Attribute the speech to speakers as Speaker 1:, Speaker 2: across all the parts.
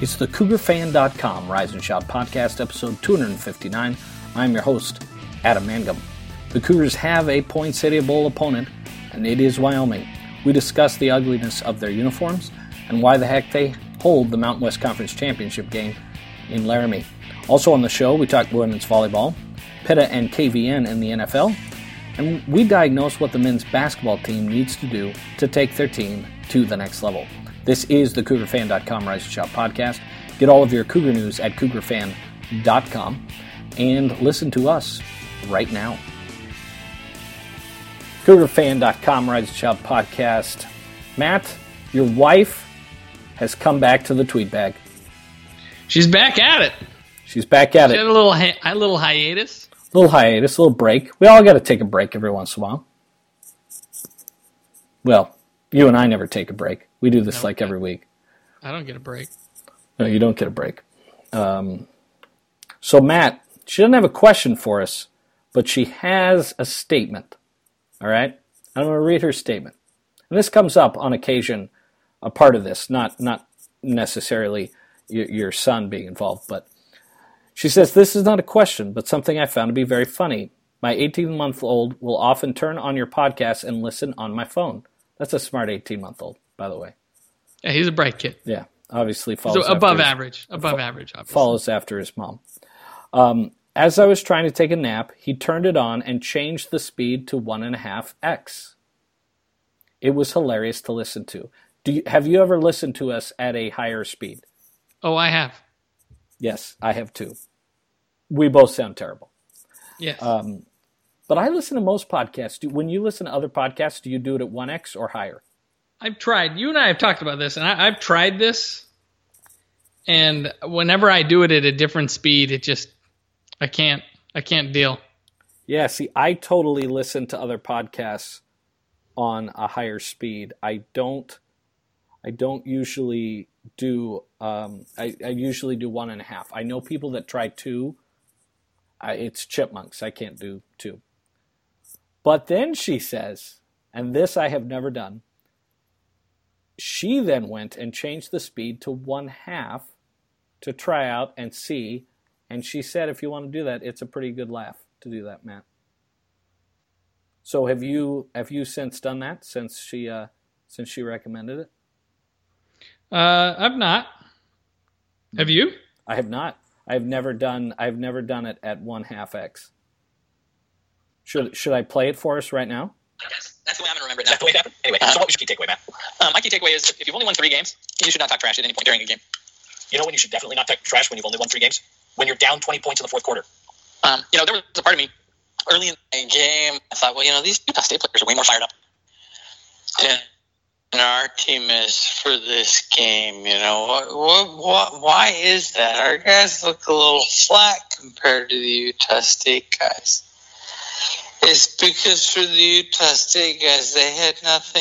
Speaker 1: It's the CougarFan.com Rise and Shout podcast, episode 259. I'm your host, Adam Mangum. The Cougars have a Poinsettia Bowl opponent, and it is Wyoming. We discuss the ugliness of their uniforms and why the heck they hold the Mountain West Conference Championship game in Laramie. Also on the show, we talk women's volleyball, PITA and KVN in the NFL, and we diagnose what the men's basketball team needs to do to take their team to the next level. This is the CougarFan.com Rise and Shout podcast. Get all of your Cougar news at CougarFan.com and listen to us right now. CougarFan.com Rise and Shout podcast. Matt, your wife has come back to the tweet bag.
Speaker 2: She's back at it.
Speaker 1: She's back at it.
Speaker 2: She had a little hiatus.
Speaker 1: A little break. We all got to take a break every once in a while. Well, you and I never take a break. We do this every week.
Speaker 2: I don't get a break.
Speaker 1: No, you don't get a break. So, Matt, she doesn't have a question for us, but she has a statement. All right? I'm going to read her statement. And this comes up on occasion, a part of this, not necessarily your son being involved, but she says, "This is not a question, but something I found to be very funny. My 18-month-old will often turn on your podcast and listen on my phone." That's a smart 18-month-old, by the way.
Speaker 2: Yeah, he's a bright kid.
Speaker 1: Yeah, obviously follows
Speaker 2: so above average, obviously.
Speaker 1: Follows after his mom. As I was trying to take a nap, he turned it on and changed the speed to 1.5x. It was hilarious to listen to. Have you ever listened to us at a higher speed?
Speaker 2: Oh, I have.
Speaker 1: Yes, I have too. We both sound terrible.
Speaker 2: Yes.
Speaker 1: But I listen to most podcasts. When you listen to other podcasts, do you do it at 1x or higher?
Speaker 2: I've tried. You and I have talked about this, and I've tried this. And whenever I do it at a different speed, I can't deal.
Speaker 1: Yeah, see, I totally listen to other podcasts on a higher speed. I don't usually do. I usually do 1.5. I know people that try 2. It's chipmunks. I can't do 2. But then she says, and this I have never done. She then went and changed the speed to 1/2 to try out and see. And she said, if you want to do that, it's a pretty good laugh to do that, Matt. So have you since done that since she recommended it?
Speaker 2: I've not. Have you?
Speaker 1: I have not. I've never done it at 1/2x. Should I play it for us right now?
Speaker 3: Yes, that's the way I'm going to remember it. Is that the way it happened? Anyway, so what was your key takeaway, Matt? My key takeaway is if you've only won 3 games, you should not talk trash at any point during a game. You know when you should definitely not talk trash when you've only won 3 games? When you're down 20 points in the fourth quarter. There was a part of me early in the game, I thought, well, these Utah State players are way more fired up.
Speaker 4: Yeah. And our team is for this game, why is that? Our guys look a little flat compared to the Utah State guys. It's because for the Utah State guys, they've had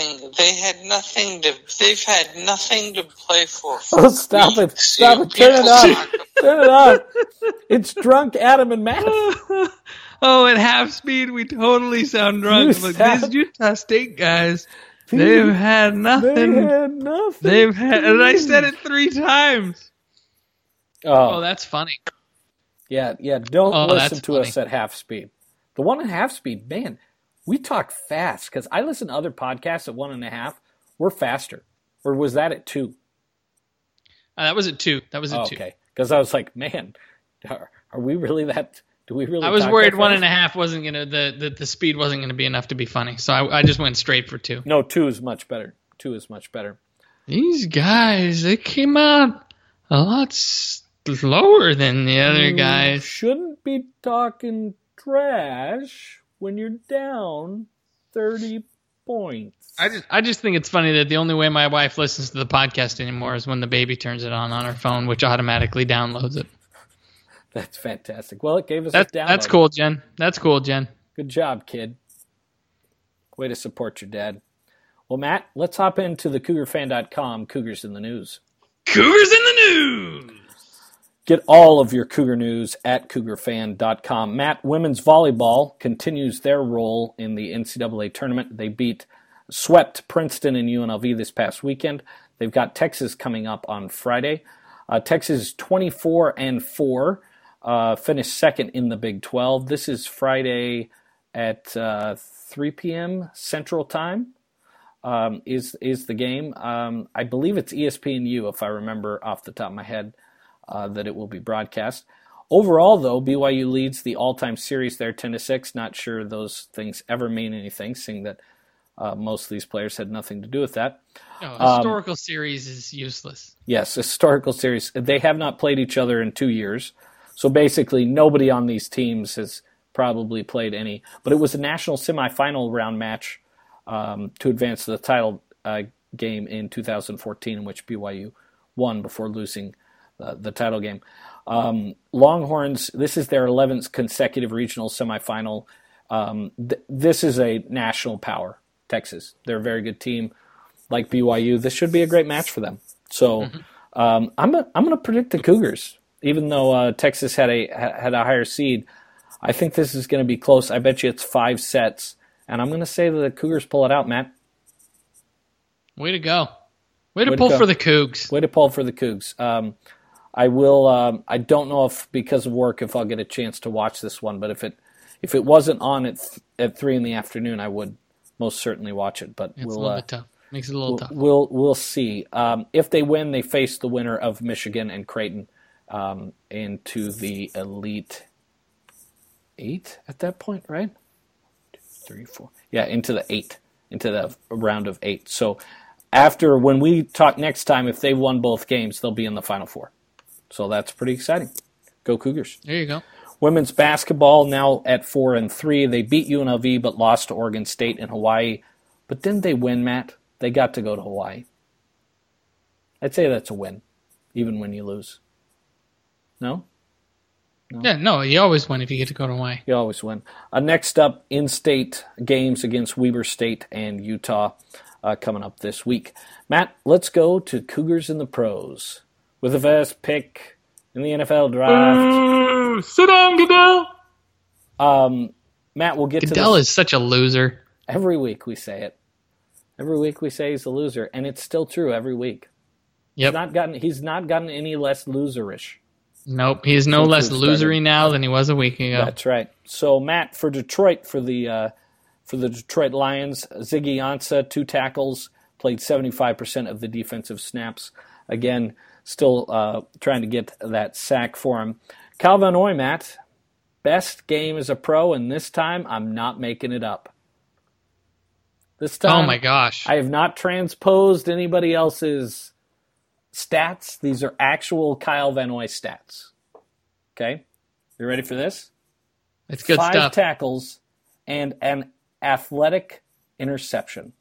Speaker 4: nothing to play for.
Speaker 1: Oh, stop it. Turn it up. Turn it up. It's drunk Adam and Matt.
Speaker 2: Oh, at half speed, we totally sound drunk. These Utah State guys, they've had nothing. And I said it 3 times. Oh, that's funny.
Speaker 1: Yeah. Don't listen to us at half speed. The 1.5 speed, man, we talk fast because I listen to other podcasts at 1.5. We're faster. Or was that at 2?
Speaker 2: That was at 2.
Speaker 1: Okay. Because I was like, man, are we really that? Do we really?
Speaker 2: I was worried 1.5 wasn't gonna the speed wasn't gonna be enough to be funny, so I just went straight for 2.
Speaker 1: No, 2 is much better. 2 is much better.
Speaker 2: These guys, they came out a lot slower than the other guys.
Speaker 1: Shouldn't be talking trash when you're down 30 points.
Speaker 2: I just think it's funny that the only way my wife listens to the podcast anymore is when the baby turns it on her phone, which automatically downloads it.
Speaker 1: That's fantastic. Well, it gave us a download.
Speaker 2: That's cool, Jen. That's cool, Jen.
Speaker 1: Good job, kid. Way to support your dad. Well, Matt, let's hop into the CougarFan.com Cougars in the News.
Speaker 2: Cougars in the News!
Speaker 1: Get all of your Cougar news at CougarFan.com. Matt, women's volleyball continues their role in the NCAA tournament. They swept Princeton and UNLV this past weekend. They've got Texas coming up on Friday. Texas 24-4, finished second in the Big 12. This is Friday at 3 p.m. Central Time. Is the game. I believe it's ESPNU, if I remember off the top of my head, that it will be broadcast. Overall, though, BYU leads the all-time series there 10-6. Not sure those things ever mean anything, seeing that most of these players had nothing to do with that.
Speaker 2: No, historical series is useless.
Speaker 1: Yes, historical series. They have not played each other in 2 years. So basically, nobody on these teams has probably played any. But it was a national semifinal round match to advance to the title game in 2014, in which BYU won before losing the title game. Longhorns, this is their 11th consecutive regional semifinal. This is a national power, Texas. They're a very good team, like BYU. This should be a great match for them. So I'm going to predict the Cougars, even though Texas had a higher seed. I think this is going to be close. I bet you it's 5 sets. And I'm going to say that the Cougars pull it out, Matt.
Speaker 2: Way to go. Way to pull for the Cougs.
Speaker 1: Way to pull for the Cougs. I will. I don't know if because of work if I'll get a chance to watch this one, but if it wasn't on at 3 p.m, I would most certainly watch it. But
Speaker 2: it's a little bit tough. Makes it a little tough.
Speaker 1: We'll see. If they win, they face the winner of Michigan and Creighton into the Elite 8 at that point, right? 3, 4. Yeah, into the round of 8. So when we talk next time, if they won both games, they'll be in the Final Four. So that's pretty exciting. Go Cougars.
Speaker 2: There you go.
Speaker 1: Women's basketball now at 4-3. They beat UNLV but lost to Oregon State and Hawaii. But didn't they win, Matt? They got to go to Hawaii. I'd say that's a win, even when you lose. No?
Speaker 2: Yeah, no, you always win if you get to go to Hawaii.
Speaker 1: You always win. Next up, in-state games against Weber State and Utah coming up this week. Matt, let's go to Cougars in the pros with the first pick in the NFL draft.
Speaker 2: Sit down, Goodell.
Speaker 1: Matt, we'll get to this.
Speaker 2: Goodell is such a loser.
Speaker 1: Every week we say it. Every week we say he's a loser, and it's still true every week.
Speaker 2: Yep.
Speaker 1: He's not gotten any less loserish.
Speaker 2: Nope, he is no less losery now than he was a week ago.
Speaker 1: That's right. So, Matt, for Detroit, for the Detroit Lions, Ziggy Ansah, 2 tackles, played 75% of the defensive snaps. Again, still trying to get that sack for him. Kyle Van Noy, Matt, best game as a pro, and this time I'm not making it up. This time,
Speaker 2: oh my gosh,
Speaker 1: I have not transposed anybody else's stats. These are actual Kyle Van Noy stats. Okay? You ready for this?
Speaker 2: It's good
Speaker 1: 5
Speaker 2: stuff.
Speaker 1: 5 tackles and an athletic interception.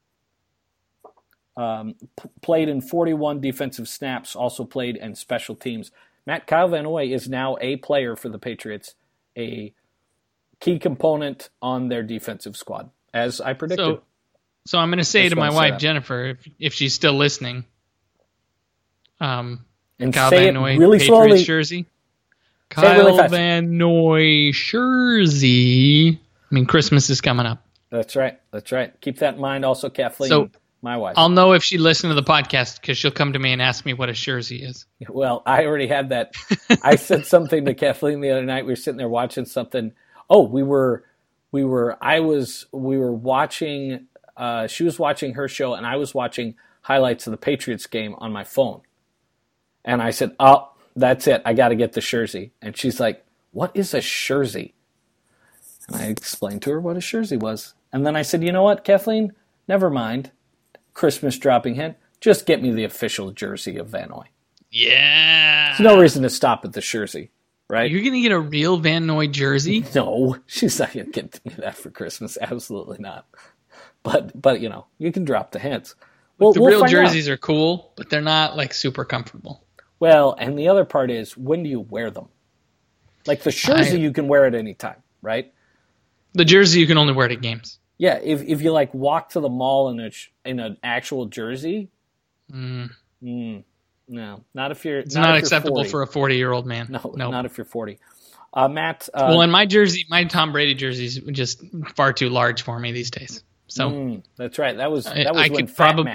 Speaker 1: Played in 41 defensive snaps, also played in special teams. Matt, Kyle Van Noy is now a player for the Patriots, a key component on their defensive squad, as I predicted.
Speaker 2: So I'm going to say to my wife, Jennifer, if she's still listening,
Speaker 1: and
Speaker 2: Kyle
Speaker 1: say
Speaker 2: Van Noy,
Speaker 1: it really
Speaker 2: Patriots
Speaker 1: slowly.
Speaker 2: jersey.
Speaker 1: Say it really fast.
Speaker 2: Van Noy jersey. I mean, Christmas is coming up.
Speaker 1: That's right. That's right. Keep that in mind. Also, Kathleen,
Speaker 2: so,
Speaker 1: my wife.
Speaker 2: I'll know if she listened to the podcast because she'll come to me and ask me what a jersey is.
Speaker 1: Well, I already had that. I said something to Kathleen the other night. We were sitting there watching something. Oh, we were watching. She was watching her show, and I was watching highlights of the Patriots game on my phone. And I said, "Oh, that's it. I got to get the jersey." And she's like, "What is a jersey?" And I explained to her what a jersey was. And then I said, "You know what, Kathleen? Never mind. Christmas dropping hint. Just get me the official jersey of Van Noy."
Speaker 2: Yeah.
Speaker 1: There's no reason to stop at the jersey, right?
Speaker 2: You're going to get a real Van Noy jersey?
Speaker 1: No, she's not going to get me that for Christmas. Absolutely not. But you know, you can drop the hints.
Speaker 2: The real jerseys are cool, but they're not like super comfortable.
Speaker 1: Well, and the other part is, when do you wear them? Like the jersey, you can wear at any time, right?
Speaker 2: The jersey you can only wear to games.
Speaker 1: Yeah, if you like walk to the mall in an actual jersey,
Speaker 2: no,
Speaker 1: not if you're.
Speaker 2: It's not acceptable
Speaker 1: 40.
Speaker 2: for a 40-year-old man.
Speaker 1: No,
Speaker 2: nope.
Speaker 1: Not if you're 40. Matt.
Speaker 2: Well, and my Tom Brady jersey is just far too large for me these days. So
Speaker 1: that's right. That was
Speaker 2: I
Speaker 1: when
Speaker 2: could
Speaker 1: Fat Matt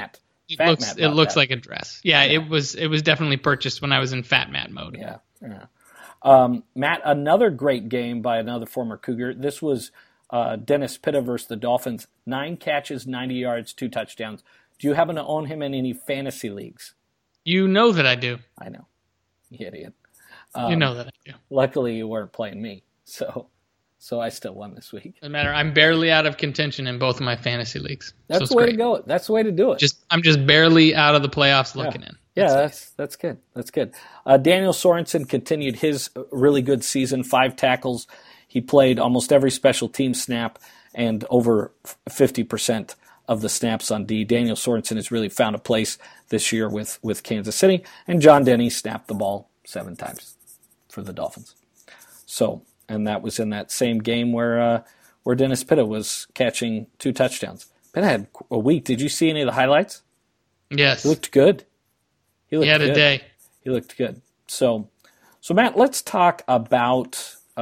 Speaker 2: It looks like a dress. Yeah, yeah, it was definitely purchased when I was in Fat Matt mode.
Speaker 1: Yeah. Matt, another great game by another former Cougar. This was Dennis Pitta versus the Dolphins. 9 catches, 90 yards, 2 touchdowns. Do you happen to own him in any fantasy leagues?
Speaker 2: You know that I do.
Speaker 1: I know. You idiot.
Speaker 2: You know that I do.
Speaker 1: Luckily, you weren't playing me, so I still won this week.
Speaker 2: Doesn't matter. I'm barely out of contention in both of my fantasy leagues.
Speaker 1: That's the way to go. That's the way to do it.
Speaker 2: I'm just barely out of the playoffs looking in.
Speaker 1: That's good. That's good. Daniel Sorensen continued his really good season, 5 tackles. He played almost every special team snap and over 50% of the snaps on D. Daniel Sorensen has really found a place this year with Kansas City, and John Denny snapped the ball 7 times for the Dolphins. So, and that was in that same game where Dennis Pitta was catching 2 touchdowns. Pitta had a week. Did you see any of the highlights?
Speaker 2: Yes.
Speaker 1: He looked good. He had
Speaker 2: a day.
Speaker 1: He looked good. So Matt, let's talk about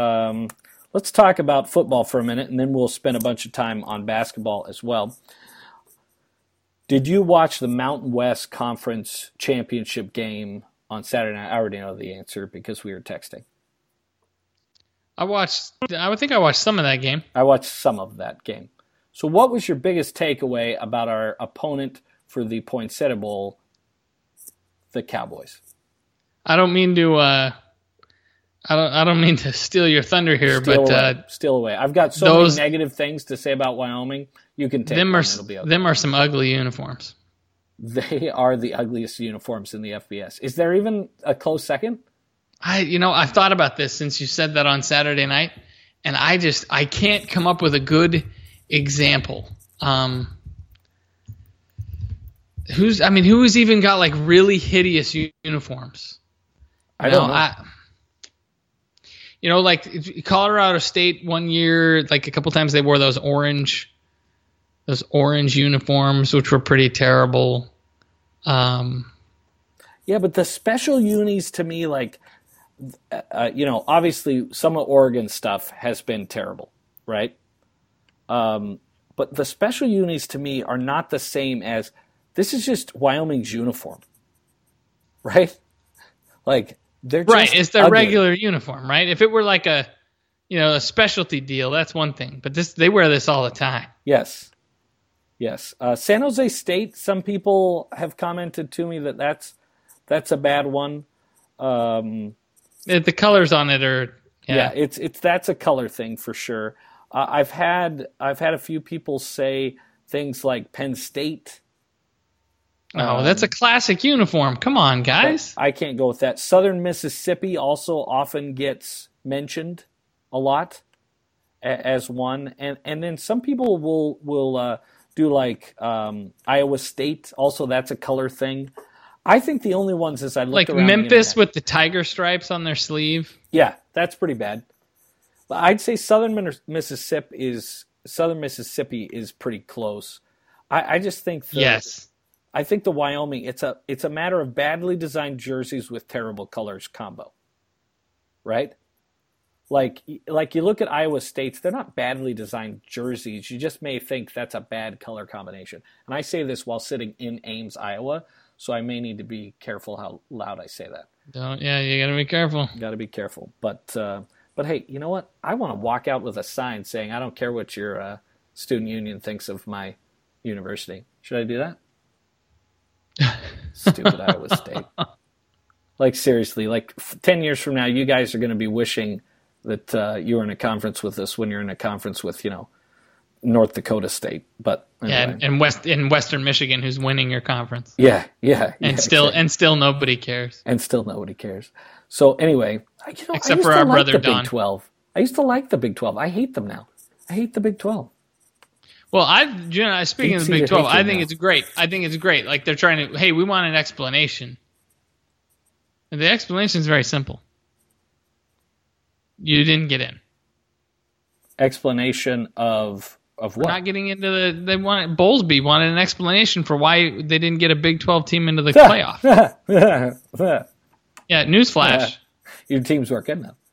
Speaker 1: football for a minute, and then we'll spend a bunch of time on basketball as well. Did you watch the Mountain West Conference Championship game on Saturday night? I already know the answer because we were texting.
Speaker 2: I think I watched some of that game.
Speaker 1: I watched some of that game. So what was your biggest takeaway about our opponent for the Poinsettia Bowl, the Cowboys?
Speaker 2: I don't mean to I don't mean to steal your thunder here,
Speaker 1: steal away. I've got so many negative things to say about Wyoming. You can take them. It'll be okay.
Speaker 2: Them are some ugly uniforms.
Speaker 1: They are the ugliest uniforms in the FBS. Is there even a close second?
Speaker 2: I've thought about this since you said that on Saturday night, and I can't come up with a good example. Who's even got like really hideous uniforms?
Speaker 1: I don't know.
Speaker 2: Like Colorado State one year, like a couple times they wore those orange uniforms, which were pretty terrible.
Speaker 1: Yeah, but the special unis to me, like, obviously some of Oregon stuff has been terrible, right? But the special unis to me are not the same as, this is just Wyoming's uniform, right? Like, they're just
Speaker 2: right. It's their
Speaker 1: ugly.
Speaker 2: Regular uniform, right? If it were like a specialty deal, that's one thing. But they wear this all the time.
Speaker 1: Yes. San Jose State, some people have commented to me that's a bad one.
Speaker 2: The colors on it are
Speaker 1: that's a color thing for sure. I've had a few people say things like Penn State.
Speaker 2: Oh, that's a classic uniform. Come on, guys.
Speaker 1: I can't go with that. Southern Mississippi also often gets mentioned a lot as one, and then some people will do like Iowa State. Also, that's a color thing. I think the only ones as I look
Speaker 2: like
Speaker 1: around
Speaker 2: Memphis with the tiger stripes on their sleeve.
Speaker 1: Yeah, that's pretty bad. But I'd say Southern Mississippi is pretty close. I just think
Speaker 2: yes.
Speaker 1: I think the Wyoming, it's a matter of badly designed jerseys with terrible colors combo, right? Like you look at Iowa State's, they're not badly designed jerseys. You just may think that's a bad color combination. And I say this while sitting in Ames, Iowa, so I may need to be careful how loud I say that.
Speaker 2: You got to be careful.
Speaker 1: Got to be careful. But hey, you know what? I want to walk out with a sign saying, I don't care what your student union thinks of my university. Should I do that? Stupid Iowa State. Like, seriously, 10 years from now, you guys are going to be wishing that you were in a conference with us when you're in a conference with, North Dakota State. But anyway.
Speaker 2: Yeah, in Western Michigan, who's winning your conference.
Speaker 1: Yeah.
Speaker 2: And still nobody cares.
Speaker 1: So anyway,
Speaker 2: except for our brother Don.
Speaker 1: Big 12. I used to like the Big 12. I hate them now. I hate the Big 12.
Speaker 2: Well, speaking of the Big 12, I think it's great. Like, they're trying to, hey, we want an explanation. And the explanation is very simple. You didn't get in.
Speaker 1: Explanation of what?
Speaker 2: We're not getting into Bowlesby wanted an explanation for why they didn't get a Big 12 team into the playoff. Yeah, newsflash.
Speaker 1: Your teams weren't good enough.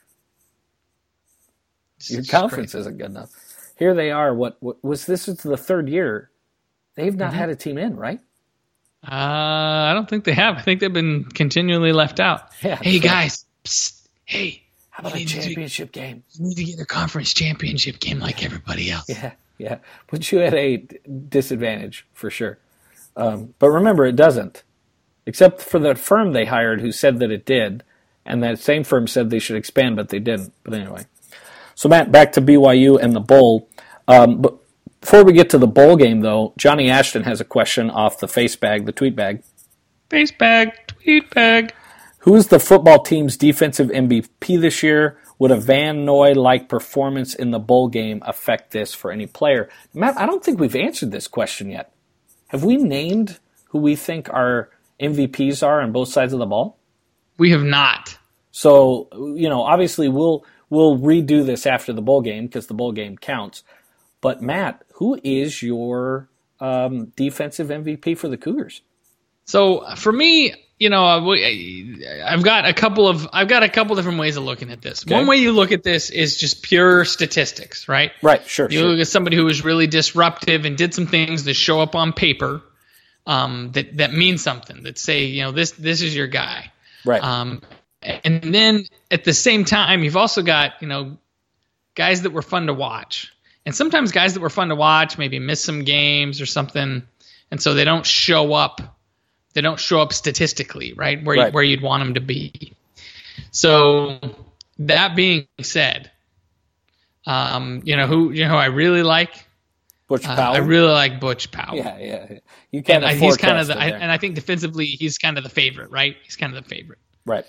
Speaker 1: Your conference isn't good enough. Here they are. This is the third year. They've not had a team in, right?
Speaker 2: I don't think they have. I think they've been continually left out.
Speaker 1: Yeah,
Speaker 2: hey, guys. Psst, hey.
Speaker 1: How about a championship game?
Speaker 2: You need to get a conference championship game like everybody else.
Speaker 1: Yeah. Puts you at a disadvantage for sure. But remember, it doesn't. Except for the firm they hired who said that it did. And that same firm said they should expand, but they didn't. But anyway. So, Matt, back to BYU and the bowl. But before we get to the bowl game, though, Johnny Ashton has a question off the the tweet bag.
Speaker 2: Face bag, tweet bag.
Speaker 1: Who's the football team's defensive MVP this year? Would a Van Noy-like performance in the bowl game affect this for any player? Matt, I don't think we've answered this question yet. Have we named who we think our MVPs are on both sides of the ball?
Speaker 2: We have not.
Speaker 1: So, obviously we'll redo this after the bowl game because the bowl game counts. But, Matt, who is your defensive MVP for the Cougars?
Speaker 2: So, for me, I've got a couple different ways of looking at this.
Speaker 1: Okay.
Speaker 2: One way you look at this is just pure statistics, right?
Speaker 1: Right, sure.
Speaker 2: You look at somebody who was really disruptive and did some things that show up on paper that mean something, that say, this is your guy.
Speaker 1: Right.
Speaker 2: And then at the same time, you've also got, guys that were fun to watch. And sometimes guys that were fun to watch maybe miss some games or something, and so they don't show up. They don't show up statistically, right? Where you'd want them to be. So that being said, who I really like?
Speaker 1: Butch Powell.
Speaker 2: I really like Butch Powell.
Speaker 1: Yeah. You can't.
Speaker 2: And he's kind of and I think defensively he's kind of the favorite, right? He's kind of the favorite.
Speaker 1: Right.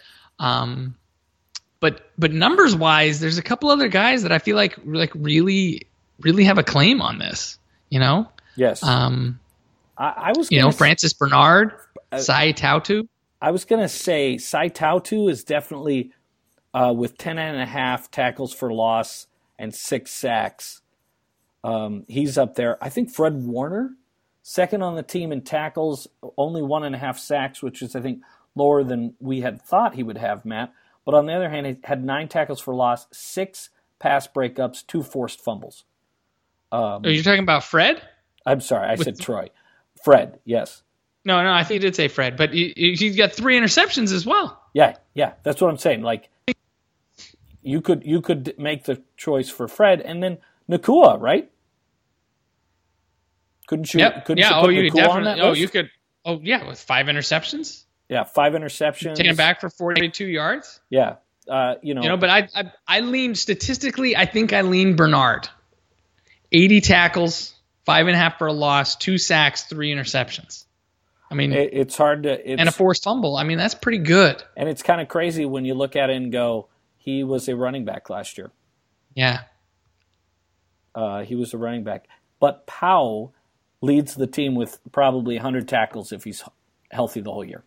Speaker 2: But numbers wise, there's a couple other guys that I feel like really have a claim on this.
Speaker 1: Yes. I was.
Speaker 2: Francis Bernard, Sai Tautu.
Speaker 1: I was going to say Sai Tautu is definitely with 10.5 tackles for loss and 6 sacks. He's up there. I think Fred Warner, second on the team in tackles, only 1.5 sacks, which is, I think, lower than we had thought he would have, Matt. But on the other hand, he had 9 tackles for loss, 6 pass breakups, 2 forced fumbles.
Speaker 2: Are you talking about Fred?
Speaker 1: I'm sorry, I said Troy. Fred, yes.
Speaker 2: No, I think you did say Fred, but he's got 3 interceptions as well.
Speaker 1: Yeah, that's what I'm saying. Like, you could make the choice for Fred and then Nakua, right? Couldn't you?
Speaker 2: Yep.
Speaker 1: Couldn't you put Nakua on that list?
Speaker 2: You could. Oh, yeah, with 5 interceptions.
Speaker 1: Yeah, 5 interceptions.
Speaker 2: Taken back for 42 yards.
Speaker 1: Yeah,
Speaker 2: But I leaned statistically. I think I leaned Bernard. 80 tackles, 5.5 for a loss, 2 sacks, 3 interceptions. I mean,
Speaker 1: it's hard to
Speaker 2: and a forced fumble. I mean, that's pretty good.
Speaker 1: And it's kind of crazy when you look at it and go, he was a running back last year.
Speaker 2: Yeah,
Speaker 1: he was a running back. But Powell leads the team with probably 100 tackles if he's healthy the whole year.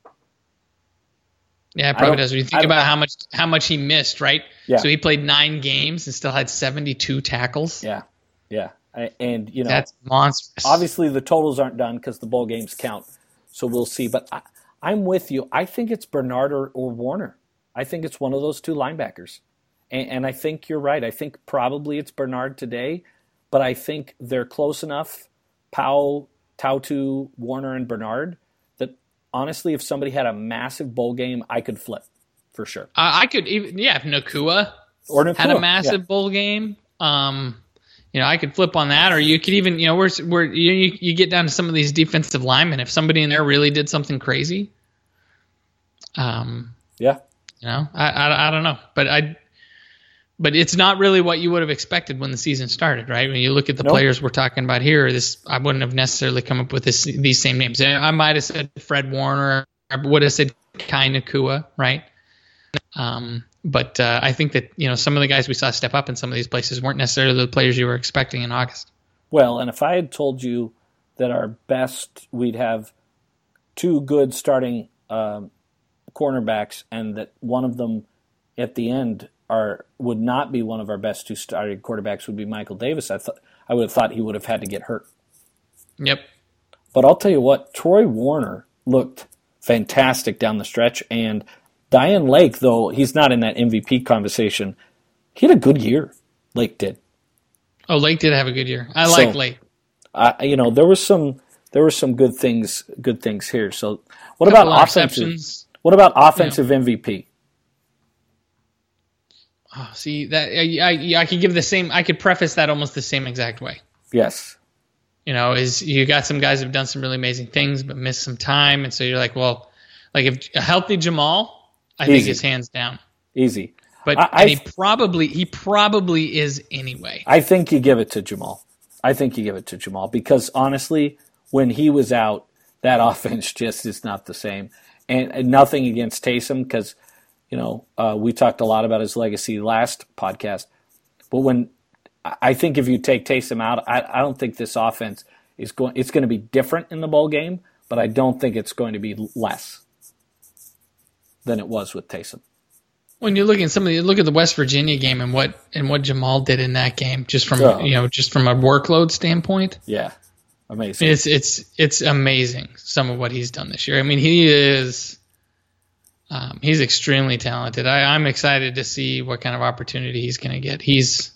Speaker 2: Yeah, it probably does. When you think about how much he missed, right?
Speaker 1: Yeah.
Speaker 2: So he played 9 games and still had 72 tackles.
Speaker 1: Yeah. And
Speaker 2: that's monstrous.
Speaker 1: Obviously, the totals aren't done because the bowl games count, so we'll see. But I'm with you. I think it's Bernard or Warner. I think it's one of those 2 linebackers, and I think you're right. I think probably it's Bernard today, but I think they're close enough. Powell, Tautu, Warner, and Bernard. That honestly, if somebody had a massive bowl game, I could flip for sure.
Speaker 2: I could even if Nakua had a massive bowl game. I could flip on that, or you could even, where you get down to some of these defensive linemen. If somebody in there really did something crazy, I don't know, but it's not really what you would have expected when the season started, right? When you look at the players we're talking about here, I wouldn't have necessarily come up with these same names. I might have said Fred Warner, I would have said Kai Nakua, right? But I think that some of the guys we saw step up in some of these places weren't necessarily the players you were expecting in August.
Speaker 1: Well, and if I had told you that our best, we'd have 2 good starting cornerbacks, and that one of them at the end would not be one of our best 2 starting quarterbacks, would be Michael Davis, I would have thought he would have had to get hurt.
Speaker 2: Yep.
Speaker 1: But I'll tell you what, Troy Warner looked fantastic down the stretch, and Diane Lake, though he's not in that MVP conversation, he had a good year. Lake did.
Speaker 2: Oh, Lake did have a good year. I like Lake.
Speaker 1: There was some there were some good things here. So what about offensive MVP?
Speaker 2: Oh, see that I could give the same. I could preface that almost the same exact way.
Speaker 1: Yes.
Speaker 2: Is you got some guys who've done some really amazing things but missed some time, and so you're like, well, like if a healthy Jamal, I think is hands down
Speaker 1: easy.
Speaker 2: But he probably is anyway.
Speaker 1: I think you give it to Jamal. Because honestly, when he was out, that offense just is not the same. And nothing against Taysom because, we talked a lot about his legacy last podcast. But I think if you take Taysom out, I don't think this offense it's going to be different in the bowl game, but I don't think it's going to be less than it was with Taysom.
Speaker 2: When you look at look at the West Virginia game and what Jamal did in that game, just from a workload standpoint.
Speaker 1: Yeah, amazing.
Speaker 2: It's amazing some of what he's done this year. I mean, he is he's extremely talented. I'm excited to see what kind of opportunity he's going to get. He's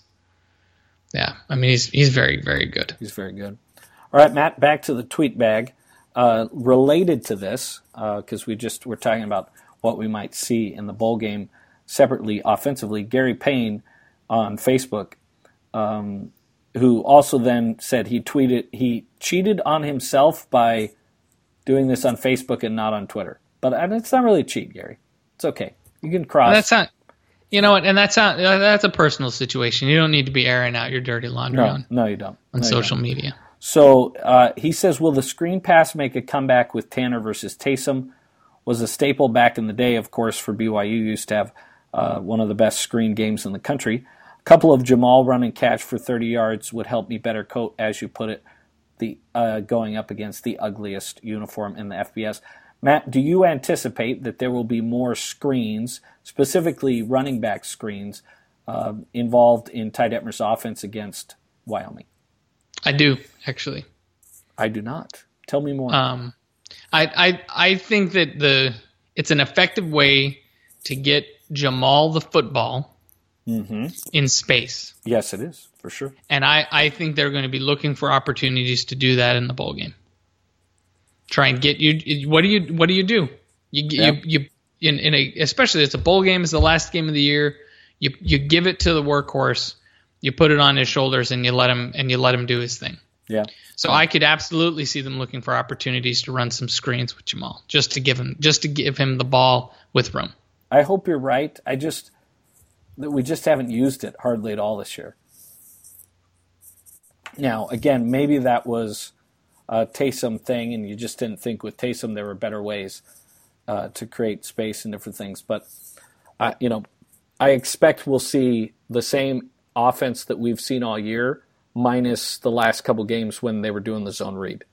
Speaker 2: very, very good.
Speaker 1: He's very good. All right, Matt, back to the tweet bag. Related to this, because we're talking about what we might see in the bowl game separately offensively, Gary Payne on Facebook, who also then said he cheated on himself by doing this on Facebook and not on Twitter. But it's not really a cheat, Gary. It's okay. You can cross.
Speaker 2: That's not. You know what? And that's a personal situation. You don't need to be airing out your dirty laundry
Speaker 1: No, you don't.
Speaker 2: On social media.
Speaker 1: So he says, will the screen pass make a comeback with Tanner versus Taysom? Was a staple back in the day, of course, for BYU. Used to have one of the best screen games in the country. A couple of Jamal run and catch for 30 yards would help me better coat, as you put it, the going up against the ugliest uniform in the FBS. Matt, do you anticipate that there will be more screens, specifically running back screens, involved in Ty Detmer's offense against Wyoming?
Speaker 2: I do, actually.
Speaker 1: I do not. Tell me more.
Speaker 2: I think that it's an effective way to get Jamal the football in space.
Speaker 1: Yes, it is, for sure.
Speaker 2: And I think they're going to be looking for opportunities to do that in the bowl game. Try and get you. What do you do? Especially it's a bowl game. It's the last game of the year. You give it to the workhorse. You put it on his shoulders and you let him do his thing.
Speaker 1: Yeah.
Speaker 2: So I could absolutely see them looking for opportunities to run some screens with Jamal, just to give him the ball with room.
Speaker 1: I hope you're right. We just haven't used it hardly at all this year. Now, again, maybe that was a Taysom thing, and you just didn't think with Taysom there were better ways to create space and different things. But I expect we'll see the same offense that we've seen all year, minus the last couple games when they were doing the zone read.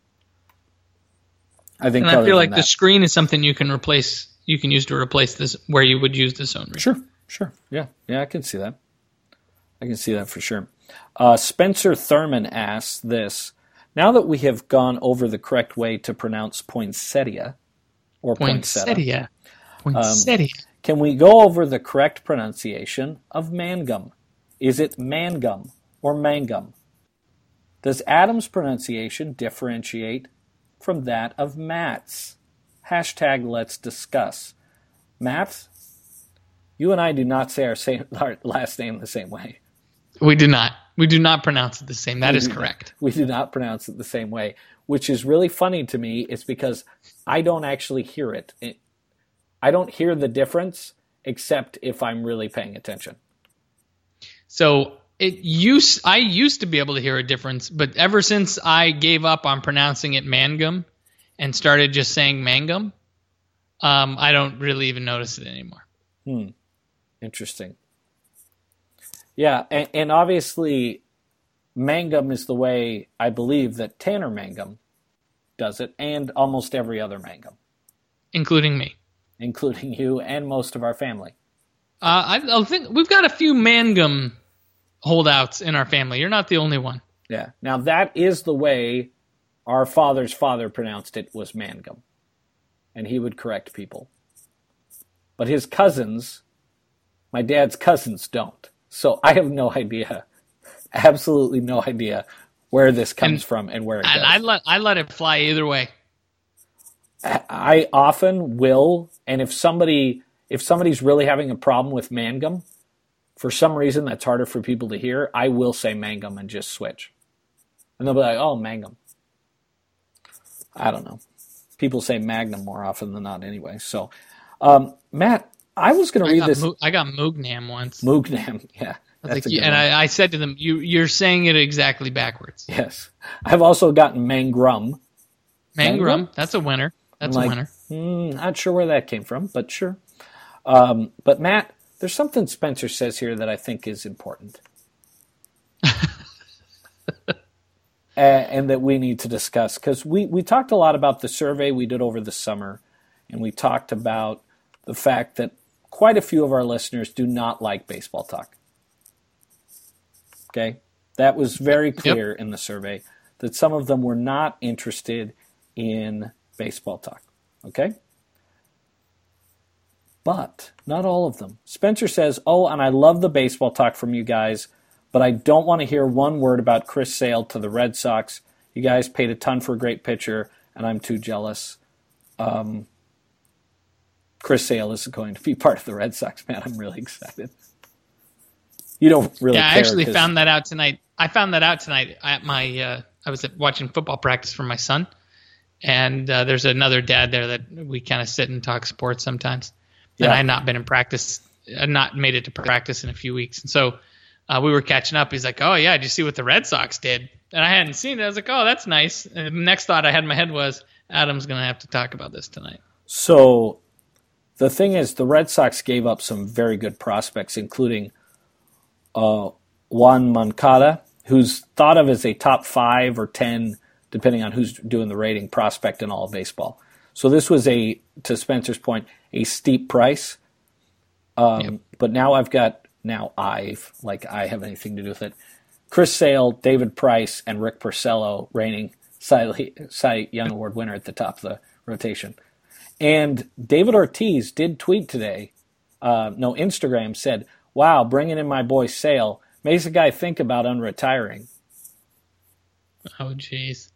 Speaker 1: I
Speaker 2: feel like the screen is something you can replace. You can use to replace this where you would use the zone read.
Speaker 1: Sure. Yeah, I can see that. I can see that for sure. Spencer Thurman asks this: now that we have gone over the correct way to pronounce poinsettia or poinsettia, can we go over the correct pronunciation of mangum? Is it mangum or mangum? Does Adam's pronunciation differentiate from that of Matt's? #let's discuss. Matt, you and I do not say our last name the same way.
Speaker 2: We do not. We do not pronounce it the same. That is correct.
Speaker 1: We do not pronounce it the same way, which is really funny to me. It's because I don't actually hear it. I don't hear the difference except if I'm really paying attention.
Speaker 2: So I used to be able to hear a difference, but ever since I gave up on pronouncing it mangum and started just saying mangum, I don't really even notice it anymore.
Speaker 1: Interesting. Yeah, and obviously mangum is the way I believe that Tanner Mangum does it, and almost every other Mangum.
Speaker 2: Including me.
Speaker 1: Including you and most of our family.
Speaker 2: I think we've got a few mangum holdouts in our family. You're not the only one.
Speaker 1: Yeah. Now that is the way our father's father pronounced it, was mangum. And he would correct people. But his cousins, my dad's cousins, don't. So I have no idea, absolutely no idea where this comes from and where it goes.
Speaker 2: I let it fly either way.
Speaker 1: I often will, and if somebody's really having a problem with Mangum, for some reason that's harder for people to hear, I will say Mangum and just switch. And they'll be like, oh, Mangum. I don't know. People say Magnum more often than not anyway. So, Matt, I was going to read this.
Speaker 2: I got Moognam once.
Speaker 1: Moognam, yeah.
Speaker 2: I said to them, you're saying it exactly backwards.
Speaker 1: Yes. I've also gotten Mangrum.
Speaker 2: Mangrum, that's a winner. That's a winner.
Speaker 1: Not sure where that came from, but sure. But Matt, there's something Spencer says here that I think is important. And that we need to discuss, because we talked a lot about the survey we did over the summer, and we talked about the fact that quite a few of our listeners do not like baseball talk. Okay? That was very clear in the survey, that some of them were not interested in baseball talk. Okay? But not all of them. Spencer says, and I love the baseball talk from you guys, but I don't want to hear one word about Chris Sale to the Red Sox. You guys paid a ton for a great pitcher, and I'm too jealous. Chris Sale is going to be part of the Red Sox, man. I'm really excited. You don't really care.
Speaker 2: I actually found that out tonight. I found that out tonight at my I was watching football practice for my son, and there's another dad there that we kind of sit and talk sports sometimes. And I had not been in practice, not made it to practice in a few weeks. And so we were catching up. He's like, oh, yeah, did you see what the Red Sox did? And I hadn't seen it. I was like, oh, that's nice. And the next thought I had in my head was, Adam's going to have to talk about this tonight.
Speaker 1: So the thing is, the Red Sox gave up some very good prospects, including Juan Moncada, who's thought of as a top 5 or 10, depending on who's doing the rating, prospect in all of baseball. So this was to Spencer's point, a steep price. But now I have anything to do with it. Chris Sale, David Price, and Rick Porcello reigning Cy Young Award winner at the top of the rotation. And David Ortiz did tweet today, Instagram said, wow, bringing in my boy Sale makes a guy think about unretiring.
Speaker 2: Oh, jeez.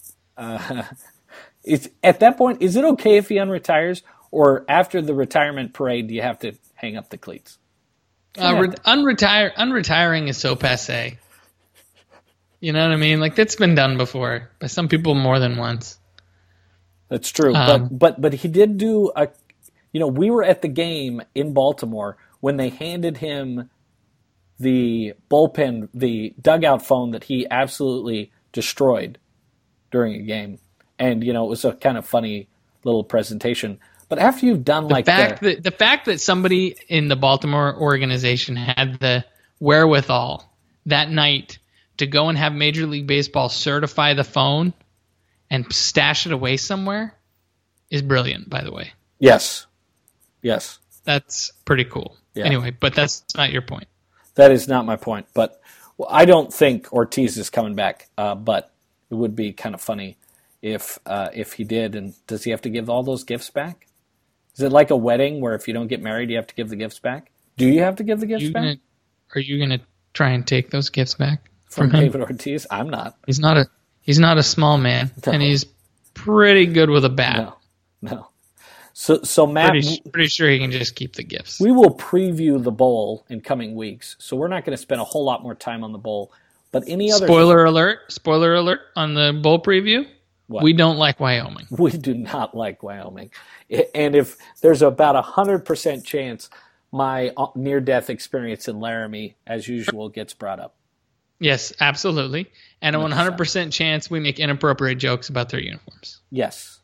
Speaker 1: At that point, is it okay if he unretires, or after the retirement parade, do you have to hang up the cleats?
Speaker 2: Unretiring is so passé. You know what I mean? Like, that's been done before by some people more than once.
Speaker 1: That's true. But he did do we were at the game in Baltimore when they handed him the bullpen, the dugout phone that he absolutely destroyed during a game. And, it was a kind of funny little presentation. But after you've done the
Speaker 2: fact that somebody in the Baltimore organization had the wherewithal that night to go and have Major League Baseball certify the phone and stash it away somewhere is brilliant, by the way.
Speaker 1: Yes.
Speaker 2: That's pretty cool. Yeah. Anyway, but that's not your point.
Speaker 1: That is not my point. But I don't think Ortiz is coming back. But it would be kind of funny if he did. And does he have to give all those gifts back? Is it like a wedding where if you don't get married, you have to give the gifts back? Do you have to give the gifts back?
Speaker 2: Are you going to try and take those gifts back
Speaker 1: from David Ortiz? I'm not.
Speaker 2: He's not a small man, and he's pretty good with a bat.
Speaker 1: No. So Matt,
Speaker 2: pretty sure he can just keep the gifts.
Speaker 1: We will preview the bowl in coming weeks, so we're not going to spend a whole lot more time on the bowl. But any other
Speaker 2: spoiler alert on the bowl preview. What? We don't like Wyoming.
Speaker 1: We do not like Wyoming. And if there's about 100% chance my near-death experience in Laramie, as usual, gets brought up.
Speaker 2: Yes, absolutely. And a 100% chance we make inappropriate jokes about their uniforms.
Speaker 1: Yes.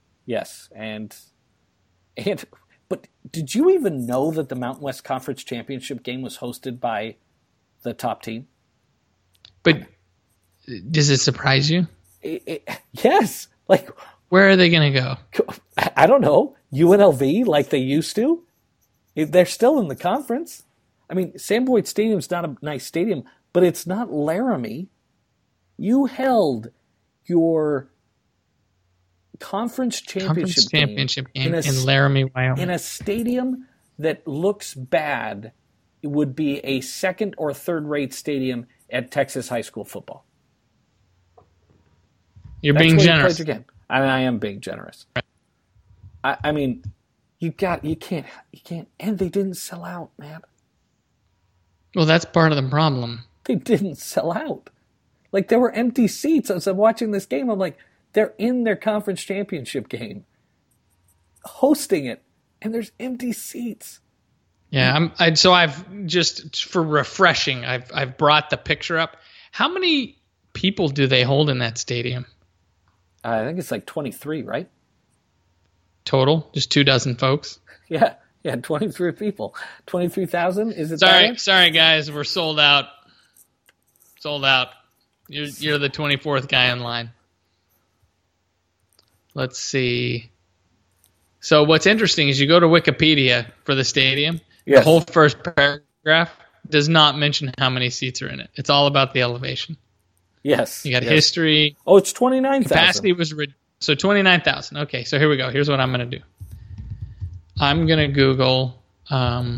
Speaker 1: But did you even know that the Mountain West Conference Championship game was hosted by the top team?
Speaker 2: But does it surprise you?
Speaker 1: Yes. Like,
Speaker 2: where are they going to go?
Speaker 1: I don't know. UNLV, like they used to. They're still in the conference. I mean, Sam Boyd Stadium's not a nice stadium, but it's not Laramie. You held your conference championship game
Speaker 2: in Laramie, Wyoming.
Speaker 1: In a stadium that looks bad. It would be a second or third rate stadium at Texas high school football.
Speaker 2: You're
Speaker 1: That's
Speaker 2: being
Speaker 1: where
Speaker 2: generous.
Speaker 1: You play your game. I am being generous. I mean, you can't, and they didn't sell out, man.
Speaker 2: Well, that's part of the problem.
Speaker 1: They didn't sell out. Like, there were empty seats. As I'm watching this game, I'm like, they're in their conference championship game, hosting it, and there's empty seats.
Speaker 2: Yeah, so I've just for refreshing, I've brought the picture up. How many people do they hold in that stadium?
Speaker 1: I think it's like 23, right?
Speaker 2: Total, just 24 folks.
Speaker 1: Yeah, 23 people, 23,000. Is it?
Speaker 2: Sorry, guys, we're sold out. Sold out. You're the 24th guy in line. Let's see. So what's interesting is you go to Wikipedia for the stadium.
Speaker 1: Yes.
Speaker 2: The whole first paragraph does not mention how many seats are in it. It's all about the elevation.
Speaker 1: Yes.
Speaker 2: You got history.
Speaker 1: Oh, it's 29,000.
Speaker 2: Capacity was so 29,000. Okay, so here we go. Here's what I'm going to do. I'm going to Google the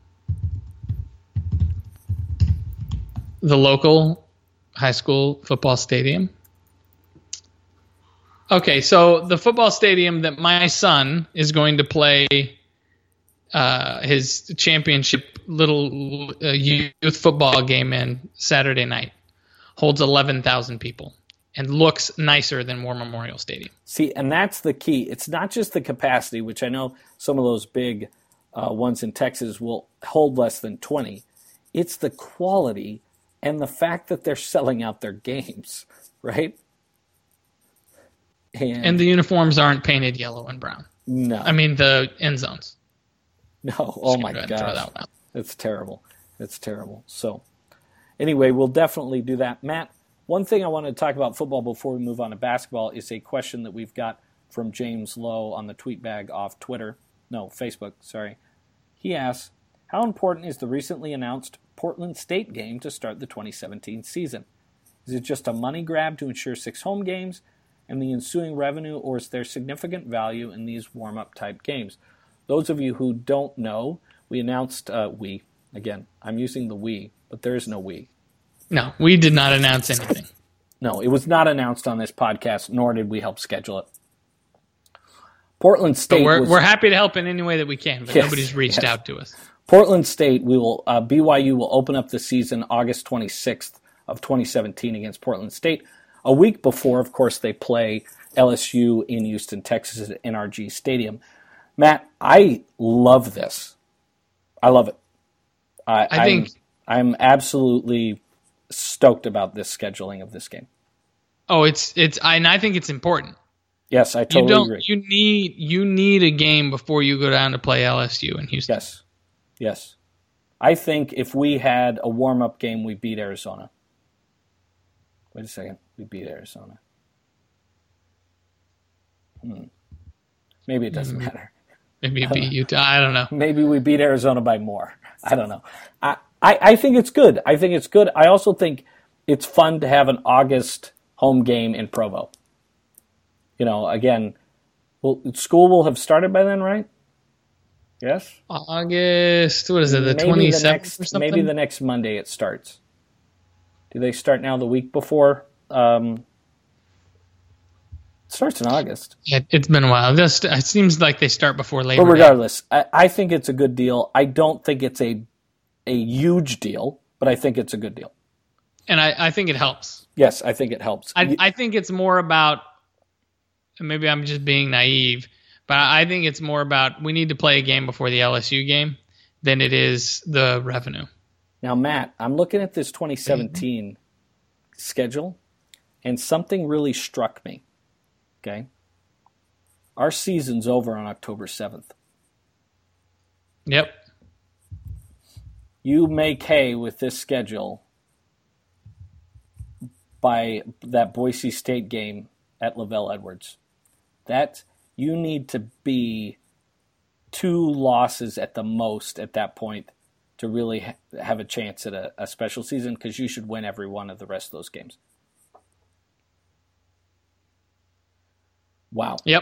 Speaker 2: local high school football stadium. Okay, so the football stadium that my son is going to play his championship little youth football game in Saturday night holds 11,000 people and looks nicer than War Memorial Stadium.
Speaker 1: See, and that's the key. It's not just the capacity, which I know some of those big ones in Texas will hold less than 20. It's the quality and the fact that they're selling out their games, right?
Speaker 2: And the uniforms aren't painted yellow and brown.
Speaker 1: No.
Speaker 2: I mean, the end zones.
Speaker 1: No. Oh, my gosh. It's terrible. It's terrible. So, anyway, we'll definitely do that. Matt, one thing I want to talk about football before we move on to basketball is a question that we've got from James Lowe on the tweet bag off Facebook, sorry. He asks, how important is the recently announced Portland State game to start the 2017 season? Is it just a money grab to ensure 6 home games and the ensuing revenue, or is there significant value in these warm-up type games? Those of you who don't know, we announced, I'm using the we, but there is no we.
Speaker 2: No, we did not announce anything.
Speaker 1: No, it was not announced on this podcast, nor did we help schedule it. Portland State.
Speaker 2: We're happy to help in any way that we can, but nobody's reached out to us.
Speaker 1: Portland State, BYU will open up the season August 26th of 2017 against Portland State. A week before, of course, they play LSU in Houston, Texas at NRG Stadium. Matt, I love this. I love it. I'm absolutely stoked about this scheduling of this game.
Speaker 2: Oh, and I think it's important.
Speaker 1: Yes, I totally agree.
Speaker 2: You need a game before you go down to play LSU in Houston.
Speaker 1: Yes. I think if we had a warm-up game, we beat Arizona. Wait a second. We beat Arizona. Maybe it doesn't matter.
Speaker 2: Maybe it beat Utah. I don't know.
Speaker 1: Maybe we beat Arizona by more. I don't know. I think it's good. I also think it's fun to have an August home game in Provo. Again, school will have started by then, right? Yes?
Speaker 2: August, what is it, the 27th or something?
Speaker 1: Maybe the next Monday it starts. Do they start now the week before? It starts in August.
Speaker 2: Yeah, it's been a while. It seems like they start before Labor Day.
Speaker 1: But regardless, I think it's a good deal. I don't think it's a huge deal, but I think it's a good deal.
Speaker 2: And I think it helps.
Speaker 1: Yes, I think it helps.
Speaker 2: I think it's more about, maybe I'm just being naive, but I think it's more about we need to play a game before the LSU game than it is the revenue.
Speaker 1: Now, Matt, I'm looking at this 2017 schedule, and something really struck me. Okay? Our season's over on October 7th.
Speaker 2: Yep.
Speaker 1: You make hay with this schedule by that Boise State game at Lavelle Edwards. That you need to be 2 losses at the most at that point to really have a chance at a special season, because you should win every one of the rest of those games. Wow.
Speaker 2: Yep.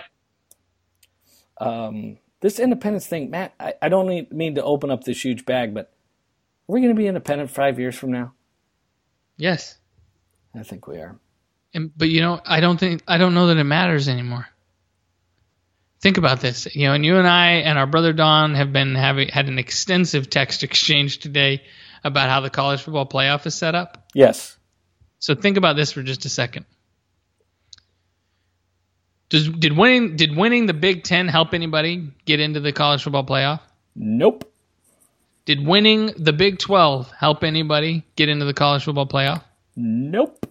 Speaker 1: This independence thing, Matt, I don't mean to open up this huge bag, but are we going to be independent 5 years from now?
Speaker 2: Yes.
Speaker 1: I think we are.
Speaker 2: But I don't know that it matters anymore. Think about this, and you and I and our brother Don have had an extensive text exchange today about how the college football playoff is set up.
Speaker 1: Yes.
Speaker 2: So think about this for just a second. Did winning the Big Ten help anybody get into the college football playoff?
Speaker 1: Nope.
Speaker 2: Did winning the Big 12 help anybody get into the college football playoff?
Speaker 1: Nope.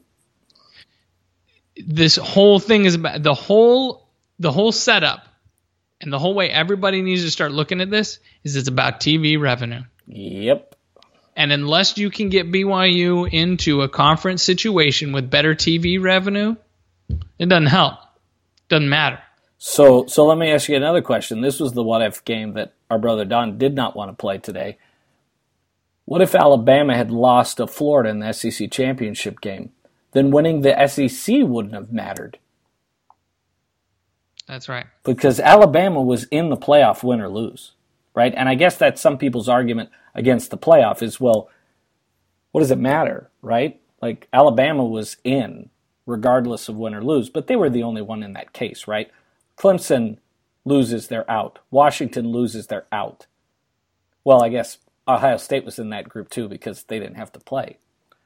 Speaker 2: This whole thing is about the whole setup and the whole way everybody needs to start looking at this is it's about TV revenue.
Speaker 1: Yep.
Speaker 2: And unless you can get BYU into a conference situation with better TV revenue, it doesn't help. Doesn't matter.
Speaker 1: So let me ask you another question. This was the what-if game that our brother Don did not want to play today. What if Alabama had lost to Florida in the SEC championship game? Then winning the SEC wouldn't have mattered.
Speaker 2: That's right.
Speaker 1: Because Alabama was in the playoff, win or lose, right? And I guess that's some people's argument against the playoff is, well, what does it matter, right? Like, Alabama was in, regardless of win or lose, but they were the only one in that case, right? Clemson loses, they're out. Washington loses, they're out. Well, I guess Ohio State was in that group too because they didn't have to play.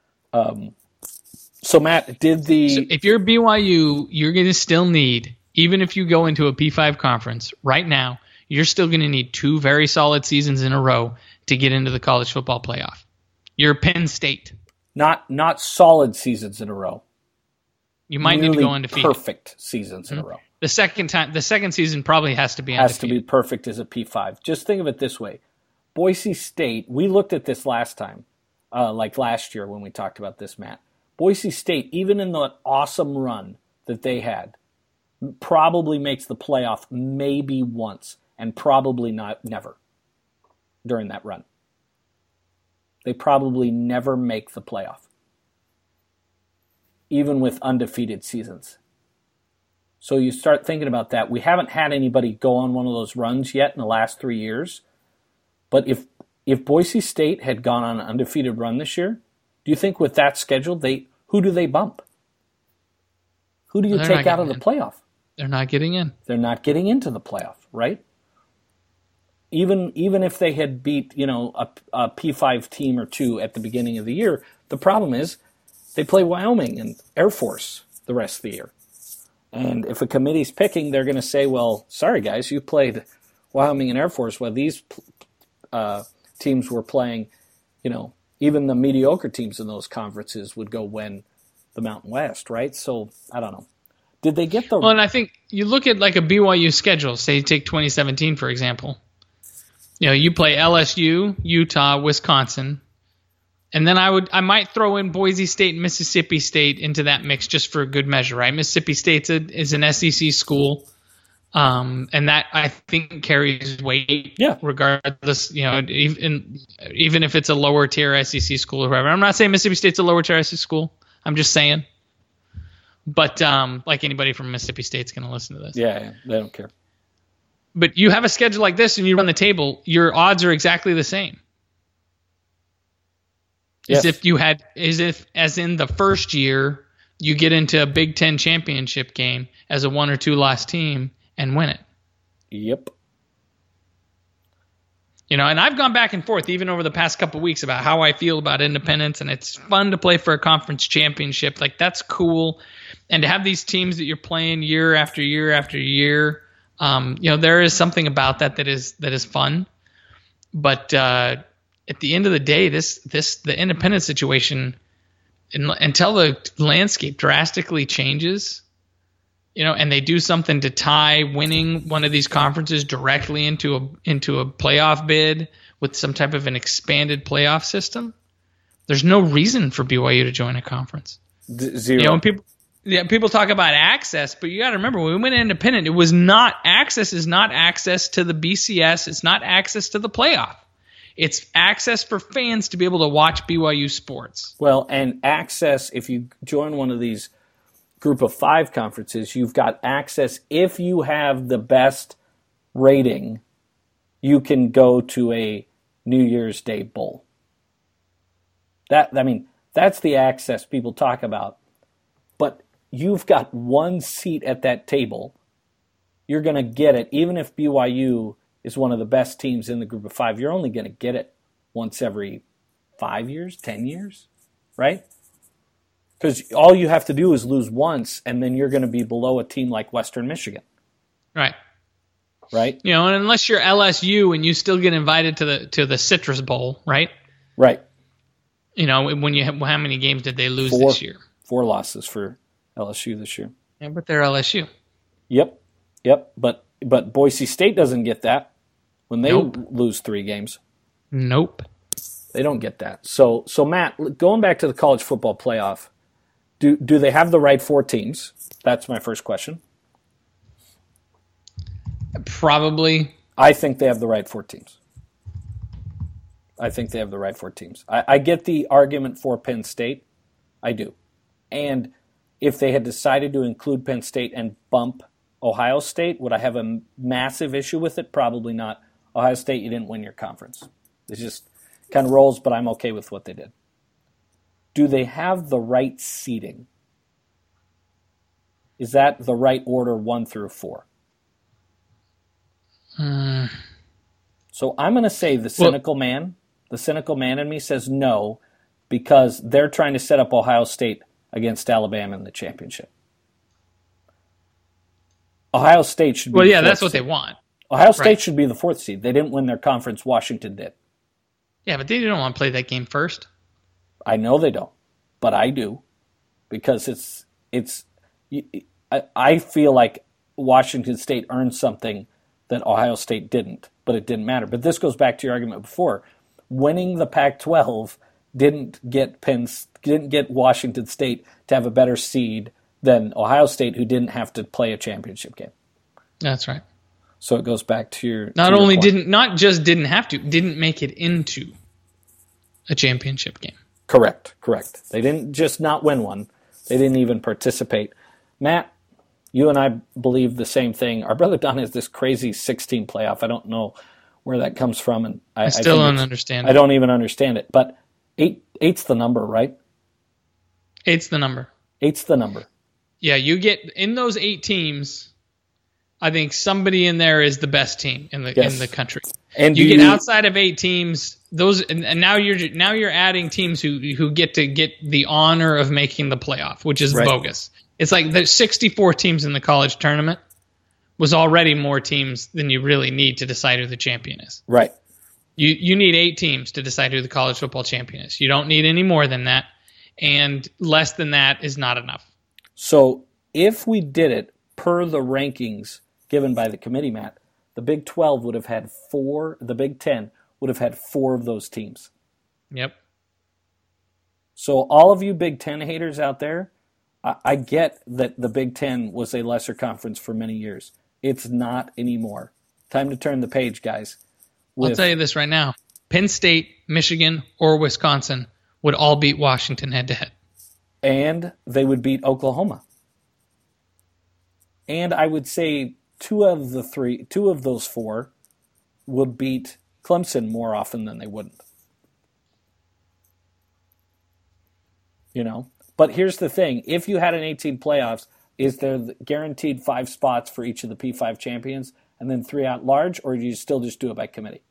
Speaker 1: So, Matt, so if
Speaker 2: you're BYU, you're going to still need, even if you go into a P5 conference right now, you're still going to need 2 very solid seasons in a row to get into the college football playoff. You're Penn State.
Speaker 1: Not solid seasons in a row.
Speaker 2: You might need to go undefeated.
Speaker 1: Perfect seasons in a row.
Speaker 2: The second season probably has to be undefeated.
Speaker 1: Has to be perfect as a P5. Just think of it this way. Boise State, we looked at this last time, like last year when we talked about this, Matt. Boise State, even in the awesome run that they had, probably makes the playoff maybe once and probably never during that run. They probably never make the playoff, even with undefeated seasons. So you start thinking about that. We haven't had anybody go on one of those runs yet in the last 3 years. But if Boise State had gone on an undefeated run this year, do you think with that schedule, who do they bump? Who do you take out of the playoff?
Speaker 2: They're not getting in.
Speaker 1: They're not getting into the playoff, right? Even if they had beat a P5 team or two at the beginning of the year, the problem is they play Wyoming and Air Force the rest of the year. And if a committee's picking, they're going to say, well, sorry, guys, you played Wyoming and Air Force while these teams were playing, even the mediocre teams in those conferences would go win the Mountain West, right? So, I don't know. Did they get the...
Speaker 2: Well, and I think you look at like a BYU schedule, say you take 2017, for example. You play LSU, Utah, Wisconsin, and then I might throw in Boise State and Mississippi State into that mix just for a good measure, right? Mississippi State is an SEC school, and that I think carries weight, regardless. Even if it's a lower tier SEC school or whatever. I'm not saying Mississippi State's a lower tier SEC school. I'm just saying. But like anybody from Mississippi State's going to listen to this.
Speaker 1: Yeah, they don't care.
Speaker 2: But you have a schedule like this and you run the table, your odds are exactly the same. Yes. As in the first year, you get into a Big Ten championship game as a 1 or 2 loss team and win it.
Speaker 1: Yep.
Speaker 2: And I've gone back and forth even over the past couple of weeks about how I feel about independence, and it's fun to play for a conference championship. Like, that's cool. And to have these teams that you're playing year after year after year, there is something about that is fun. But at the end of the day, the independent situation, until the landscape drastically changes, and they do something to tie winning one of these conferences directly into a playoff bid with some type of an expanded playoff system, there's no reason for BYU to join a conference.
Speaker 1: Zero.
Speaker 2: People talk about access, but you got to remember when we went independent, it was not access is not access to the BCS. It's not access to the playoff. It's access for fans to be able to watch BYU sports.
Speaker 1: Well, and access, if you join one of these group of 5 conferences, you've got access. If you have the best rating, you can go to a New Year's Day bowl. That's the access people talk about. But you've got one seat at that table. You're going to get it. Even if BYU is one of the best teams in the group of 5, you're only going to get it once every 5 years, 10 years, right? Because all you have to do is lose once, and then you're going to be below a team like Western Michigan.
Speaker 2: Right.
Speaker 1: Right?
Speaker 2: You know, and unless you're LSU and you still get invited to the Citrus Bowl, right?
Speaker 1: Right.
Speaker 2: You know, when you have, how many games did they lose
Speaker 1: 4
Speaker 2: this year?
Speaker 1: 4 losses for LSU this year.
Speaker 2: Yeah, but they're LSU.
Speaker 1: Yep. But Boise State doesn't get that when they lose 3 games.
Speaker 2: Nope.
Speaker 1: They don't get that. So Matt, going back to the college football playoff, do they have the right 4 teams? That's my first question.
Speaker 2: Probably.
Speaker 1: I think they have the right 4 teams. I get the argument for Penn State. I do. And if they had decided to include Penn State and bump Ohio State, would I have a massive issue with it? Probably not. Ohio State, you didn't win your conference. It just kind of rolls, but I'm okay with what they did. Do they have the right seeding? Is that the right order 1 through 4? So I'm going to say the cynical man in me says no, because they're trying to set up Ohio State against Alabama in the championship. Ohio State should be
Speaker 2: the 4th that's what seed. They want.
Speaker 1: Ohio State should be the 4th seed. They didn't win their conference. Washington did.
Speaker 2: Yeah, but they don't want to play that game first.
Speaker 1: I know they don't, but I do, because I feel like Washington State earned something that Ohio State didn't, but it didn't matter. But this goes back to your argument before. Winning the Pac-12 didn't get Washington State to have a better seed than Ohio State, who didn't have to play a championship game. That's right. So it goes back to your
Speaker 2: didn't make it into a championship game.
Speaker 1: Correct. They didn't just not win one. They didn't even participate. Matt, you and I believe the same thing. Our brother Don has this crazy 16 playoff. I don't know where that comes from, and
Speaker 2: I still don't understand it.
Speaker 1: I don't even understand it. But 8's the number, right?
Speaker 2: 8's the number.
Speaker 1: 8's the number.
Speaker 2: Yeah, you get in those 8 teams. I think somebody in there is the best team in the country. And you get outside of 8 teams, those, and now you're adding teams who get to get the honor of making the playoff, which is bogus. It's like there's 64 teams in the college tournament was already more teams than you really need to decide who the champion is.
Speaker 1: Right.
Speaker 2: You need 8 teams to decide who the college football champion is. You don't need any more than that, and less than that is not enough.
Speaker 1: So if we did it per the rankings given by the committee, Matt, the Big 12 would have had 4, the Big 10 would have had 4 of those teams.
Speaker 2: Yep.
Speaker 1: So all of you Big 10 haters out there, I get that the Big 10 was a lesser conference for many years. It's not anymore. Time to turn the page, guys.
Speaker 2: I'll tell you this right now. Penn State, Michigan, or Wisconsin would all beat Washington head-to-head.
Speaker 1: And they would beat Oklahoma. And I would say 2 of those 4 would beat Clemson more often than they wouldn't. You know? But here's the thing. If you had an 18 playoffs, is there guaranteed 5 spots for each of the P5 champions and then 3 at large, or do you still just do it by committee?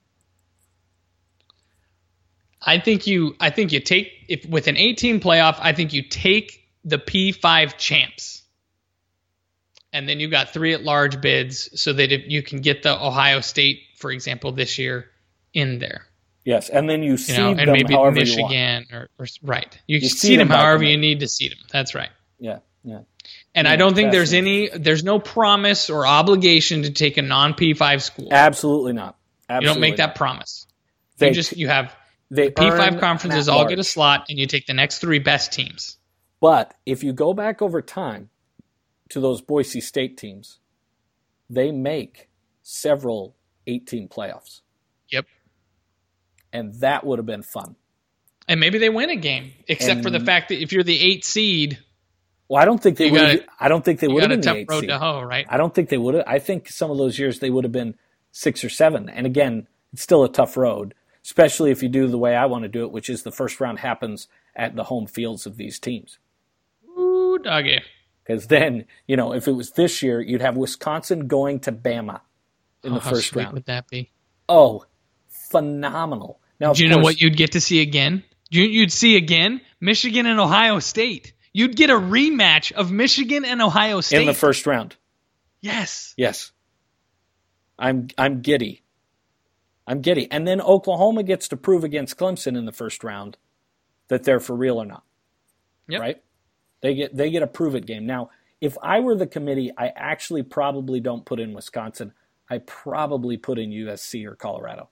Speaker 2: I think you take, if with an 18 playoff, I think you take the P5 champs. And then you got 3 at large bids so that if you can get the Ohio State, for example, this year in there.
Speaker 1: Yes, and then you seed
Speaker 2: and
Speaker 1: them
Speaker 2: maybe
Speaker 1: however
Speaker 2: Michigan
Speaker 1: you want.
Speaker 2: Or right. You seed them however you need to seed them. That's right.
Speaker 1: Yeah.
Speaker 2: And I don't think there's no promise or obligation to take a non-P5 school.
Speaker 1: Absolutely not.
Speaker 2: You don't make that promise. You have the P5 conferences all get a slot, and you take the next 3 best teams.
Speaker 1: But if you go back over time to those Boise State teams, they make several 18 playoffs.
Speaker 2: Yep.
Speaker 1: And that would have been fun.
Speaker 2: And maybe they win a game, except for the fact that if you're the 8th seed,
Speaker 1: well, I don't think they would. I don't think they would have been the 8th seed.
Speaker 2: Road to hoe, right?
Speaker 1: I don't think they would have. I think some of those years they would have been 6 or 7. And again, it's still a tough road, especially if you do the way I want to do it, which is the first round happens at the home fields of these teams.
Speaker 2: Ooh. Ooh, doggy.
Speaker 1: Because then, if it was this year, you'd have Wisconsin going to Bama in the first round.
Speaker 2: How sweet would that be?
Speaker 1: Oh, phenomenal. Now,
Speaker 2: do you know what you'd get to see again? You'd see again Michigan and Ohio State. You'd get a rematch of Michigan and Ohio State.
Speaker 1: In the first round.
Speaker 2: Yes.
Speaker 1: Yes. I'm giddy. And then Oklahoma gets to prove against Clemson in the first round that they're for real or not.
Speaker 2: Yep.
Speaker 1: Right? They get a prove-it game. Now, if I were the committee, I actually probably don't put in Wisconsin. I probably put in USC or Colorado.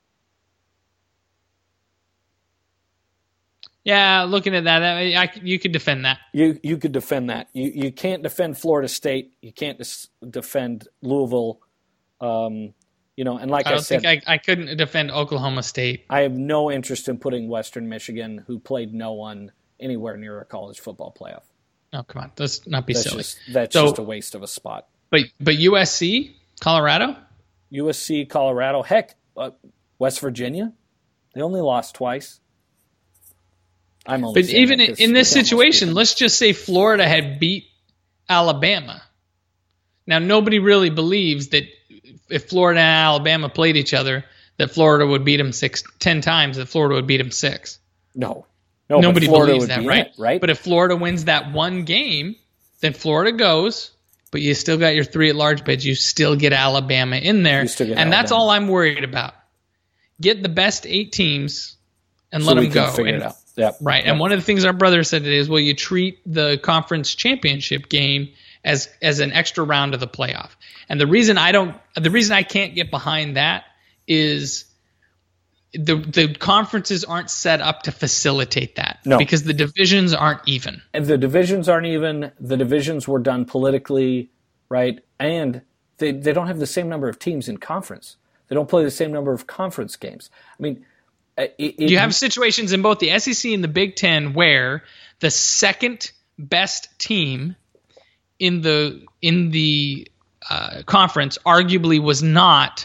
Speaker 2: Yeah, looking at that, you could defend that.
Speaker 1: You could defend that. You can't defend Florida State. You can't defend Louisville. And like I said,
Speaker 2: I couldn't defend Oklahoma State.
Speaker 1: I have no interest in putting Western Michigan, who played no one, anywhere near a college football playoff.
Speaker 2: Oh, come on. Let's not be silly.
Speaker 1: That's just a waste of a spot.
Speaker 2: But USC, Colorado?
Speaker 1: USC, Colorado. Heck, West Virginia. They only lost twice.
Speaker 2: But even in this situation, let's just say Florida had beat Alabama. Now, nobody really believes that if Florida and Alabama played each other, that Florida would beat them 10 times, that Florida would beat them 6.
Speaker 1: No,
Speaker 2: nobody believes that,
Speaker 1: right? Right.
Speaker 2: But if Florida wins that one game, then Florida goes, but you still got your 3 at-large bids. You still get Alabama in there, and that's all I'm worried about. Get the best 8 teams and let them go.
Speaker 1: Figure it out. Yep.
Speaker 2: Right.
Speaker 1: Yep.
Speaker 2: And one of the things our brother said is, well, you treat the conference championship game as an extra round of the playoff. And the reason I can't get behind that is the conferences aren't set up to facilitate that.
Speaker 1: No.
Speaker 2: Because the divisions aren't even.
Speaker 1: And the divisions aren't even. The divisions were done politically, right? And they don't have the same number of teams in conference. They don't play the same number of conference games. I mean,
Speaker 2: you have situations in both the SEC and the Big Ten where the second best team in the conference arguably was not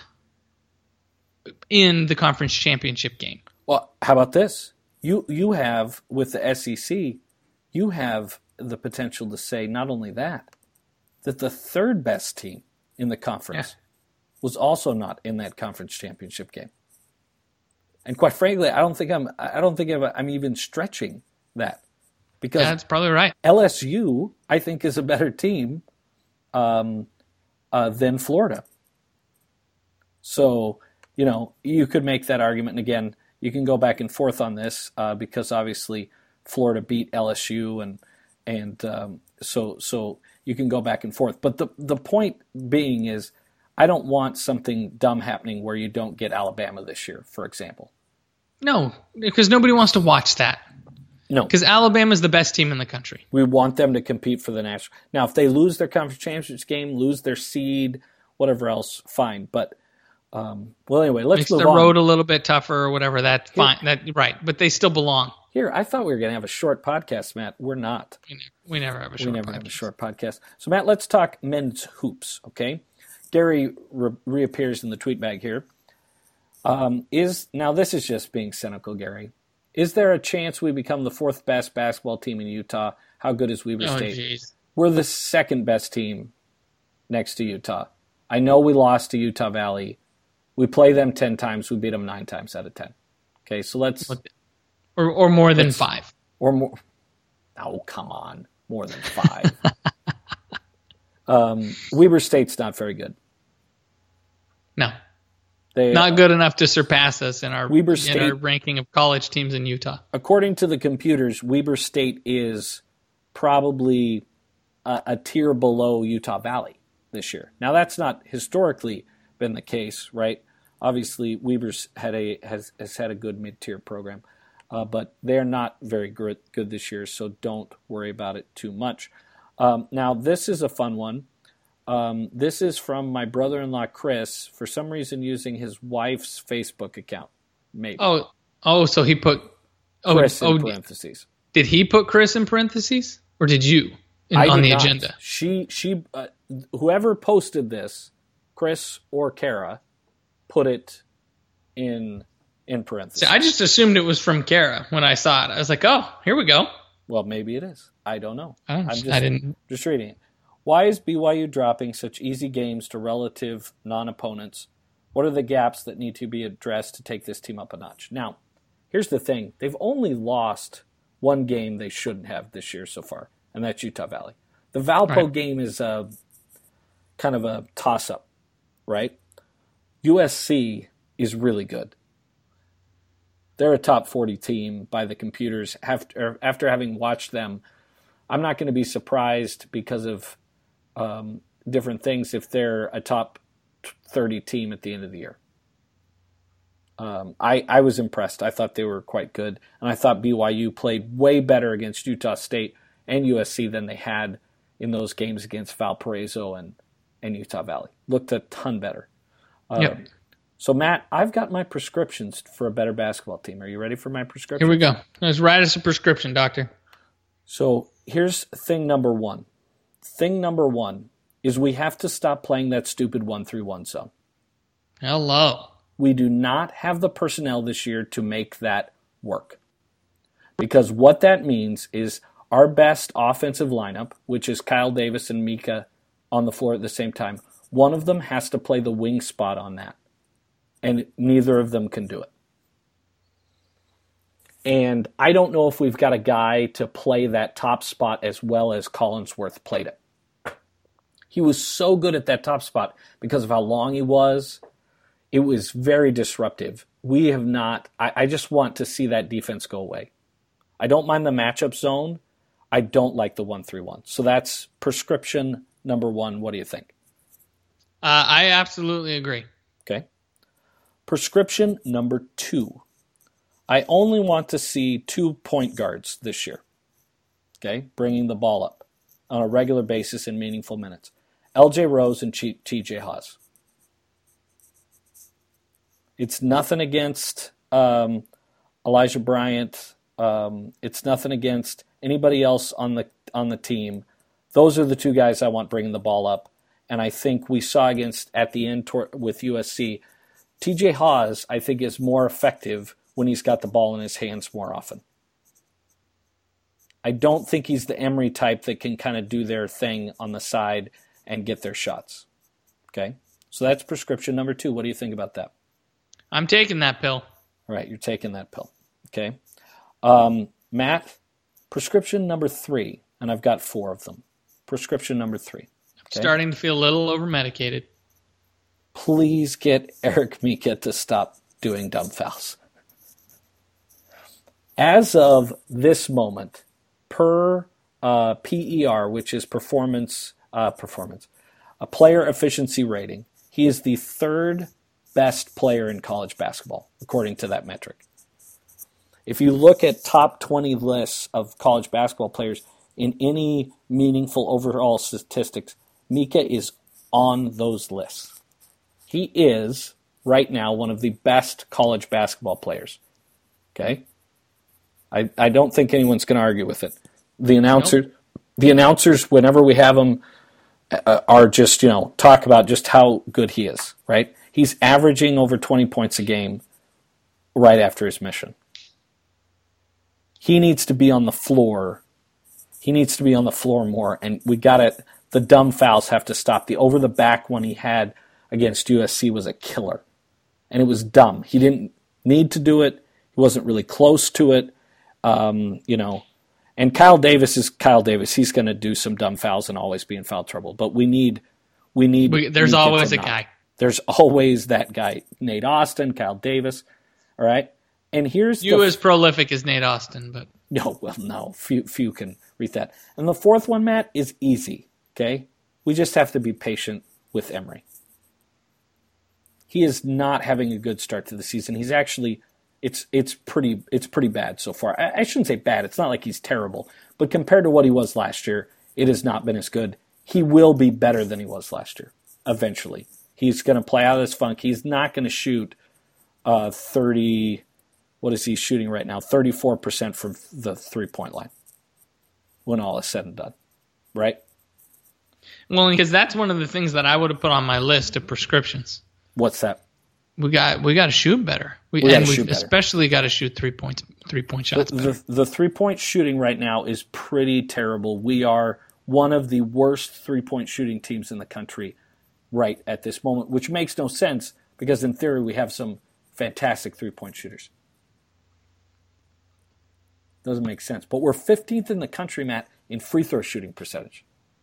Speaker 2: in the conference championship game.
Speaker 1: Well, how about this? You have, with the SEC, you have the potential to say not only that the third best team in the conference was also not in that conference championship game. And quite frankly, I don't think I'm even stretching that, because
Speaker 2: that's probably right.
Speaker 1: LSU, I think, is a better team than Florida. So, you could make that argument. And again, you can go back and forth on this because obviously Florida beat LSU, and so you can go back and forth. But the point being is, I don't want something dumb happening where you don't get Alabama this year, for example.
Speaker 2: No, because nobody wants to watch that.
Speaker 1: No.
Speaker 2: Because Alabama's the best team in the country.
Speaker 1: We want them to compete for the national. Now, if they lose their conference championship game, lose their seed, whatever else, fine. But, anyway, let's move on.
Speaker 2: Makes the road a little bit tougher or whatever. That's fine. Right. But they still belong.
Speaker 1: Here, I thought we were going to have a short podcast, Matt. We're not.
Speaker 2: We never have a short podcast.
Speaker 1: So, Matt, let's talk men's hoops, okay? Gary reappears in the tweet bag here. Now this is just being cynical, Gary. Is there a chance we become the 4th best basketball team in Utah? How good is Weber State?
Speaker 2: Geez.
Speaker 1: We're the 2nd best team next to Utah. I know we lost to Utah Valley. We play them 10 times. We beat them 9 times out of 10. Okay, so let's...
Speaker 2: Or more than 5.
Speaker 1: Or more... Oh, come on. More than 5. Weber State's not very good.
Speaker 2: No. Not good enough to surpass us in our ranking of college teams in Utah.
Speaker 1: According to the computers, Weber State is probably a tier below Utah Valley this year. Now, that's not historically been the case, right? Obviously, Weber's has had a good mid-tier program, but they're not very good this year, so don't worry about it too much. Now, this is a fun one. This is from my brother-in-law, Chris, for some reason using his wife's Facebook account. Maybe.
Speaker 2: So he put
Speaker 1: Chris in parentheses.
Speaker 2: Did he put Chris in parentheses? Or did you on the agenda?
Speaker 1: She whoever posted this, Chris or Kara, put it in parentheses.
Speaker 2: See, I just assumed it was from Kara when I saw it. I was like, oh, here we go.
Speaker 1: Well, maybe it is. I don't know.
Speaker 2: I didn't.
Speaker 1: Just reading it. Why is BYU dropping such easy games to relative non-opponents? What are the gaps that need to be addressed to take this team up a notch? Now, here's the thing. They've only lost one game they shouldn't have this year so far, and that's Utah Valley. The Valpo game is kind of a toss-up, right? USC is really good. They're a top 40 team by the computers. After having watched them, I'm not going to be surprised because of different things if they're a top 30 team at the end of the year. I was impressed. I thought they were quite good, and I thought BYU played way better against Utah State and USC than they had in those games against Valparaiso and Utah Valley. Looked a ton better.
Speaker 2: Yep.
Speaker 1: So, Matt, I've got my prescriptions for a better basketball team. Are you ready for my prescription?
Speaker 2: Here we go. Let's write us a prescription, doctor.
Speaker 1: So here's thing number one. Thing number one is we have to stop playing that stupid 1-3-1 zone.
Speaker 2: Hello.
Speaker 1: We do not have the personnel this year to make that work. Because what that means is our best offensive lineup, which is Kyle Davis and Mika on the floor at the same time, one of them has to play the wing spot on that. And neither of them can do it. And I don't know if we've got a guy to play that top spot as well as Collinsworth played it. He was so good at that top spot because of how long he was. It was very disruptive. We have not, I just want to see that defense go away. I don't mind the matchup zone. I don't like the 1-3-1. So that's prescription number one. What do you think?
Speaker 2: I absolutely agree.
Speaker 1: Okay. Prescription number two. I only want to see 2 point guards this year. Okay, bringing the ball up on a regular basis in meaningful minutes. LJ Rose and TJ Haws. It's nothing against Elijah Bryant. It's nothing against anybody else on the team. Those are the two guys I want bringing the ball up. And I think we saw at the end with USC, TJ Haws, I think, is more effective when he's got the ball in his hands more often. I don't think he's the Emery type that can kind of do their thing on the side and get their shots. Okay? So that's prescription number two. What do you think about that?
Speaker 2: I'm taking that pill.
Speaker 1: All right, you're taking that pill. Okay. Matt, prescription number three, and I've got 4 of them. Prescription number 3. Okay?
Speaker 2: Starting to feel a little over-medicated.
Speaker 1: Please get Eric Mika to stop doing dumb fouls. As of this moment, per PER, which is a player efficiency rating, he is the 3rd best player in college basketball, according to that metric. If you look at top 20 lists of college basketball players in any meaningful overall statistics, Mika is on those lists. He is, right now, one of the best college basketball players. Okay? I don't think anyone's going to argue with it. The announcers, whenever we have them, are just, talk about just how good he is, right? He's averaging over 20 points a game right after his mission. He needs to be on the floor. He needs to be on the floor more, and the dumb fouls have to stop. The over-the-back one he had against USC was a killer, and it was dumb. He didn't need to do it. He wasn't really close to it, And Kyle Davis is Kyle Davis. He's going to do some dumb fouls and always be in foul trouble. But we need.
Speaker 2: There's always a guy.
Speaker 1: There's always that guy, Nate Austin, Kyle Davis. All right, and here's
Speaker 2: as prolific as Nate Austin, but
Speaker 1: no, few can read that. And the 4th one, Matt, is easy. Okay, we just have to be patient with Emery. He is not having a good start to the season. He's actually. It's pretty bad so far. I shouldn't say bad. It's not like he's terrible. But compared to what he was last year, it has not been as good. He will be better than he was last year, eventually. He's going to play out of this funk. He's not going to shoot 30, what is he shooting right now? 34% from the three-point line when all is said and done, right?
Speaker 2: Well, because that's one of the things that I would have put on my list of prescriptions.
Speaker 1: What's that?
Speaker 2: We got to shoot better. We especially got to shoot 3 points 3-point shots better.
Speaker 1: The 3-point shooting right now is pretty terrible. We are one of the worst 3-point shooting teams in the country right at this moment, which makes no sense because in theory we have some fantastic 3-point shooters. Doesn't make sense. But we're 15th in the country, Matt, in free throw shooting percentage.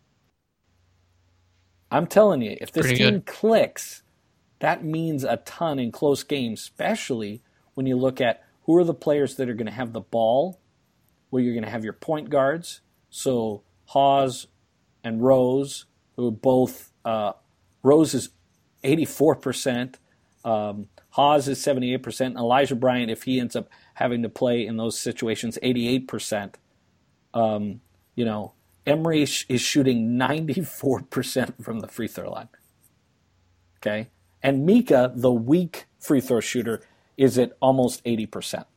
Speaker 1: I'm telling you, if this team clicks, that means a ton in close games, especially when you look at who are the players that are going to have the ball, where you're going to have your point guards. So Hawes and Rose, who are both, Rose is 84%, Hawes is 78%, and Elijah Bryant, if he ends up having to play in those situations, 88%. Emory is shooting 94% from the free throw line. Okay? And Mika, the weak free throw shooter, is at almost 80%.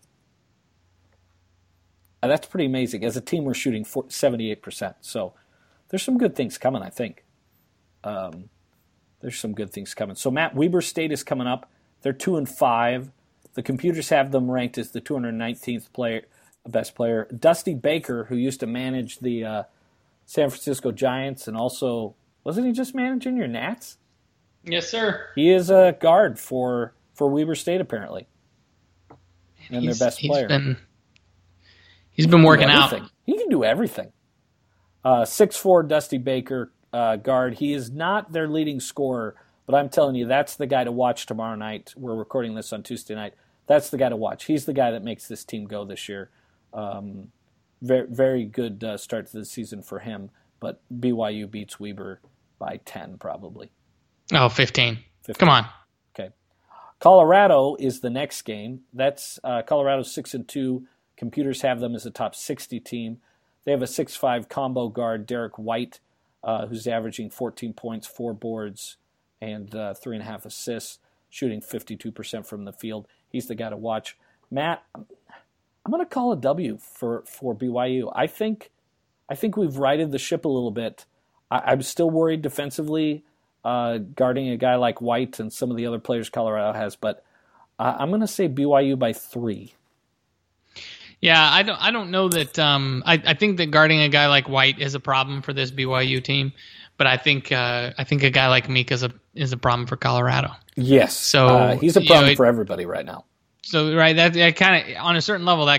Speaker 1: That's pretty amazing. As a team, we're shooting 78%. So there's some good things coming, I think. There's some good things coming. So Matt, Weber State is coming up. They're 2-5. The computers have them ranked as the 219th best player. Dusty Baker, who used to manage the San Francisco Giants and also, wasn't he just managing your Nats?
Speaker 2: Yes, sir.
Speaker 1: He is a guard for Weber State, apparently. And their best player.
Speaker 2: He's been working out.
Speaker 1: He can do everything. 6'4", Dusty Baker, guard. He is not their leading scorer, but I'm telling you, that's the guy to watch tomorrow night. We're recording this on Tuesday night. That's the guy to watch. He's the guy that makes this team go this year. Very, very good start to the season for him, but BYU beats Weber by 10 probably.
Speaker 2: Oh, 15. Come on.
Speaker 1: Okay. Colorado is the next game. That's Colorado's 6-2. Computers have them as a top 60 team. They have a 6'5" combo guard, Derek White, who's averaging 14 points, 4 boards, and 3.5 assists, shooting 52% from the field. He's the guy to watch. Matt, I'm going to call a W for BYU. I think we've righted the ship a little bit. I'm still worried defensively, guarding a guy like White and some of the other players Colorado has, but I'm going to say BYU by 3.
Speaker 2: Yeah, I don't know that. I think that guarding a guy like White is a problem for this BYU team, but I think a guy like Mika is a problem for Colorado.
Speaker 1: Yes,
Speaker 2: so
Speaker 1: he's a problem for everybody right now.
Speaker 2: So right, that kind of on a certain level,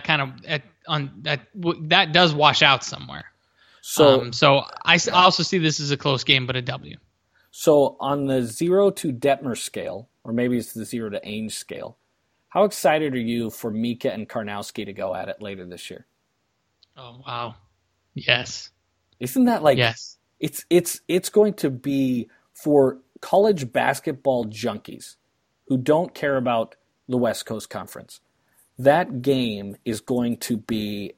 Speaker 2: that does wash out somewhere. So I also see this as a close game, but a W.
Speaker 1: So on the 0 to Detmer scale, or maybe it's the 0 to Ainge scale, how excited are you for Mika and Karnowski to go at it later this year?
Speaker 2: Oh wow, yes.
Speaker 1: Isn't that like
Speaker 2: yes?
Speaker 1: It's going to be for college basketball junkies who don't care about the West Coast Conference. That game is going to be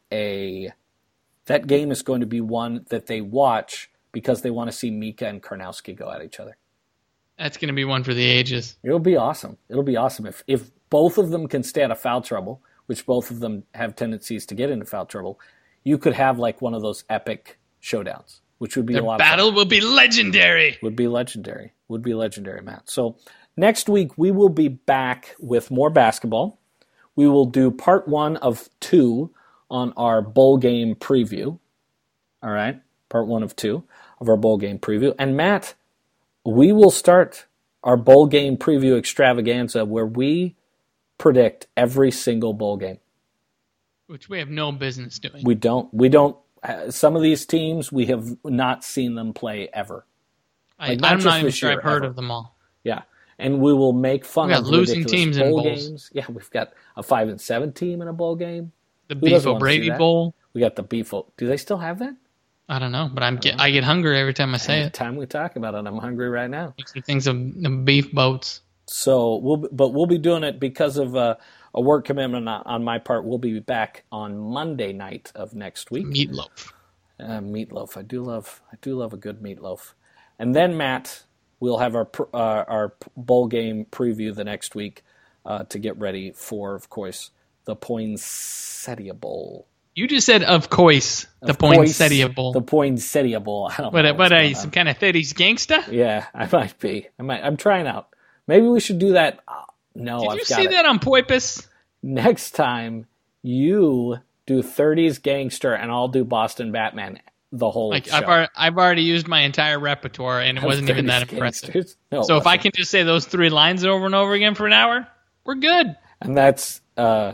Speaker 1: one that they watch because they want to see Mika and Karnowski go at each other.
Speaker 2: That's going to be one for the ages.
Speaker 1: It'll be awesome. If both of them can stay out of foul trouble, which both of them have tendencies to get into foul trouble, you could have like one of those epic showdowns, which would be a lot of fun.
Speaker 2: The battle will be legendary.
Speaker 1: Would be legendary, Matt. So next week we will be back with more basketball. We will do part 1 of 2 on our bowl game preview. All right, part 1 of 2 of our bowl game preview. And Matt, we will start our bowl game preview extravaganza where we predict every single bowl game.
Speaker 2: Which we have no business doing.
Speaker 1: We don't. Some of these teams, we have not seen them play ever.
Speaker 2: I'm not even sure I've heard of them all.
Speaker 1: Yeah, and we will make fun of
Speaker 2: losing teams in bowls.
Speaker 1: Games. Yeah, we've got a 5-7 team in a bowl game.
Speaker 2: The Beef O'Brady Bowl.
Speaker 1: We got the Beef. Do they still have that?
Speaker 2: I don't know, but I get hungry every time I say it.
Speaker 1: Every time we talk about it, I'm hungry right now.
Speaker 2: Some things of beef boats.
Speaker 1: So we'll be doing it because of a work commitment on my part. We'll be back on Monday night of next week.
Speaker 2: Meatloaf.
Speaker 1: Meatloaf. I do love a good meatloaf. And then Matt, we'll have our bowl game preview the next week to get ready for, of course, the Poinsettia Bowl.
Speaker 2: You just said, of course, the Poinsettia Bowl.
Speaker 1: The Poinsettia Bowl. I don't know.
Speaker 2: What are you, some kind of 30s gangsta?
Speaker 1: Yeah, I might be. I'm trying out. Maybe we should do that. No,
Speaker 2: Did you see that on Poipus?
Speaker 1: Next time you do 30s Gangster, and I'll do Boston Batman the whole show.
Speaker 2: I've already used my entire repertoire, and it wasn't even that impressive.
Speaker 1: No,
Speaker 2: so if I can just say those 3 lines over and over again for an hour, we're good.
Speaker 1: And that's yeah,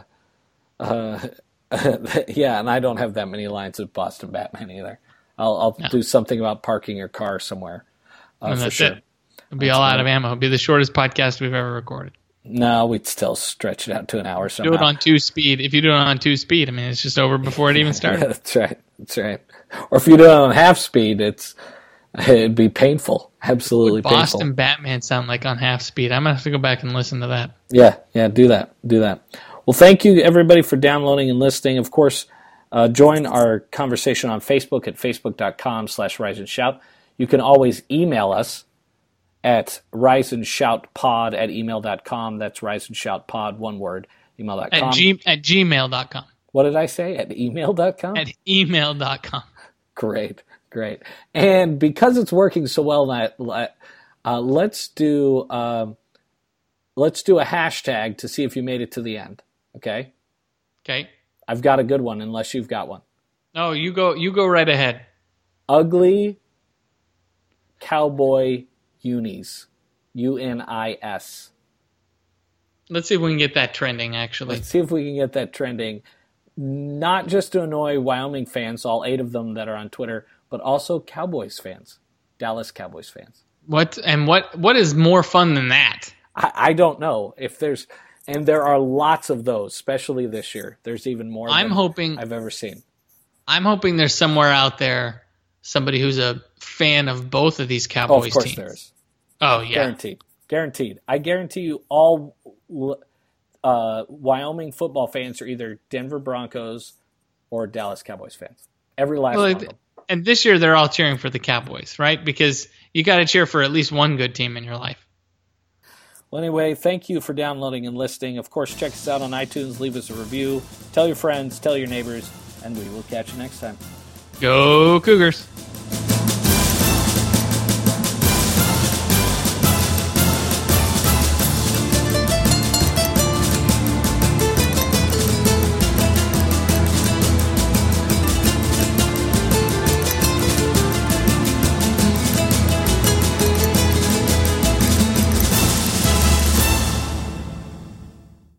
Speaker 1: and I don't have that many lines of Boston Batman either. I'll do something about parking your car somewhere.
Speaker 2: And
Speaker 1: for sure.
Speaker 2: It'll be all out of ammo. It'll be the shortest podcast we've ever recorded.
Speaker 1: No, we'd still stretch it out to an hour somehow.
Speaker 2: Do it on 2 speed. If you do it on 2 speed, I mean, it's just over before it even started.
Speaker 1: Yeah, that's right. That's right. Or if you do it on half speed, it'd be painful. Absolutely painful.
Speaker 2: Boston Batman sound like on half speed. I'm going to have to go back and listen to that.
Speaker 1: Yeah, do that. Well, thank you, everybody, for downloading and listening. Of course, join our conversation on Facebook at facebook.com/riseandshout. You can always email us at riseandshoutpod@email.com. That's riseandshoutpod, one word, email.com.
Speaker 2: At gmail.com.
Speaker 1: What did I say? At email.com?
Speaker 2: At email.com.
Speaker 1: Great. And because it's working so well, let's do a hashtag to see if you made it to the end. Okay?
Speaker 2: Okay.
Speaker 1: I've got a good one, unless you've got one.
Speaker 2: No, you go right ahead.
Speaker 1: Ugly cowboy unis. UNIS.
Speaker 2: Let's see if we can get that trending, actually.
Speaker 1: Let's see if we can get that trending. Not just to annoy Wyoming fans, all 8 of them that are on Twitter, but also Cowboys fans, Dallas Cowboys fans.
Speaker 2: What is more fun than that?
Speaker 1: I don't know if there's, and there are lots of those, especially this year. There's even more than I've ever seen.
Speaker 2: I'm hoping there's somewhere out there somebody who's a fan of both of these Cowboys teams.
Speaker 1: Of course there is.
Speaker 2: Oh, yeah.
Speaker 1: Guaranteed. I guarantee you all Wyoming football fans are either Denver Broncos or Dallas Cowboys fans. Every last one of them.
Speaker 2: And this year they're all cheering for the Cowboys, right? Because you got to cheer for at least one good team in your life.
Speaker 1: Well, anyway, thank you for downloading and listening. Of course, check us out on iTunes. Leave us a review. Tell your friends, tell your neighbors, and we will catch you next time.
Speaker 2: Go Cougars.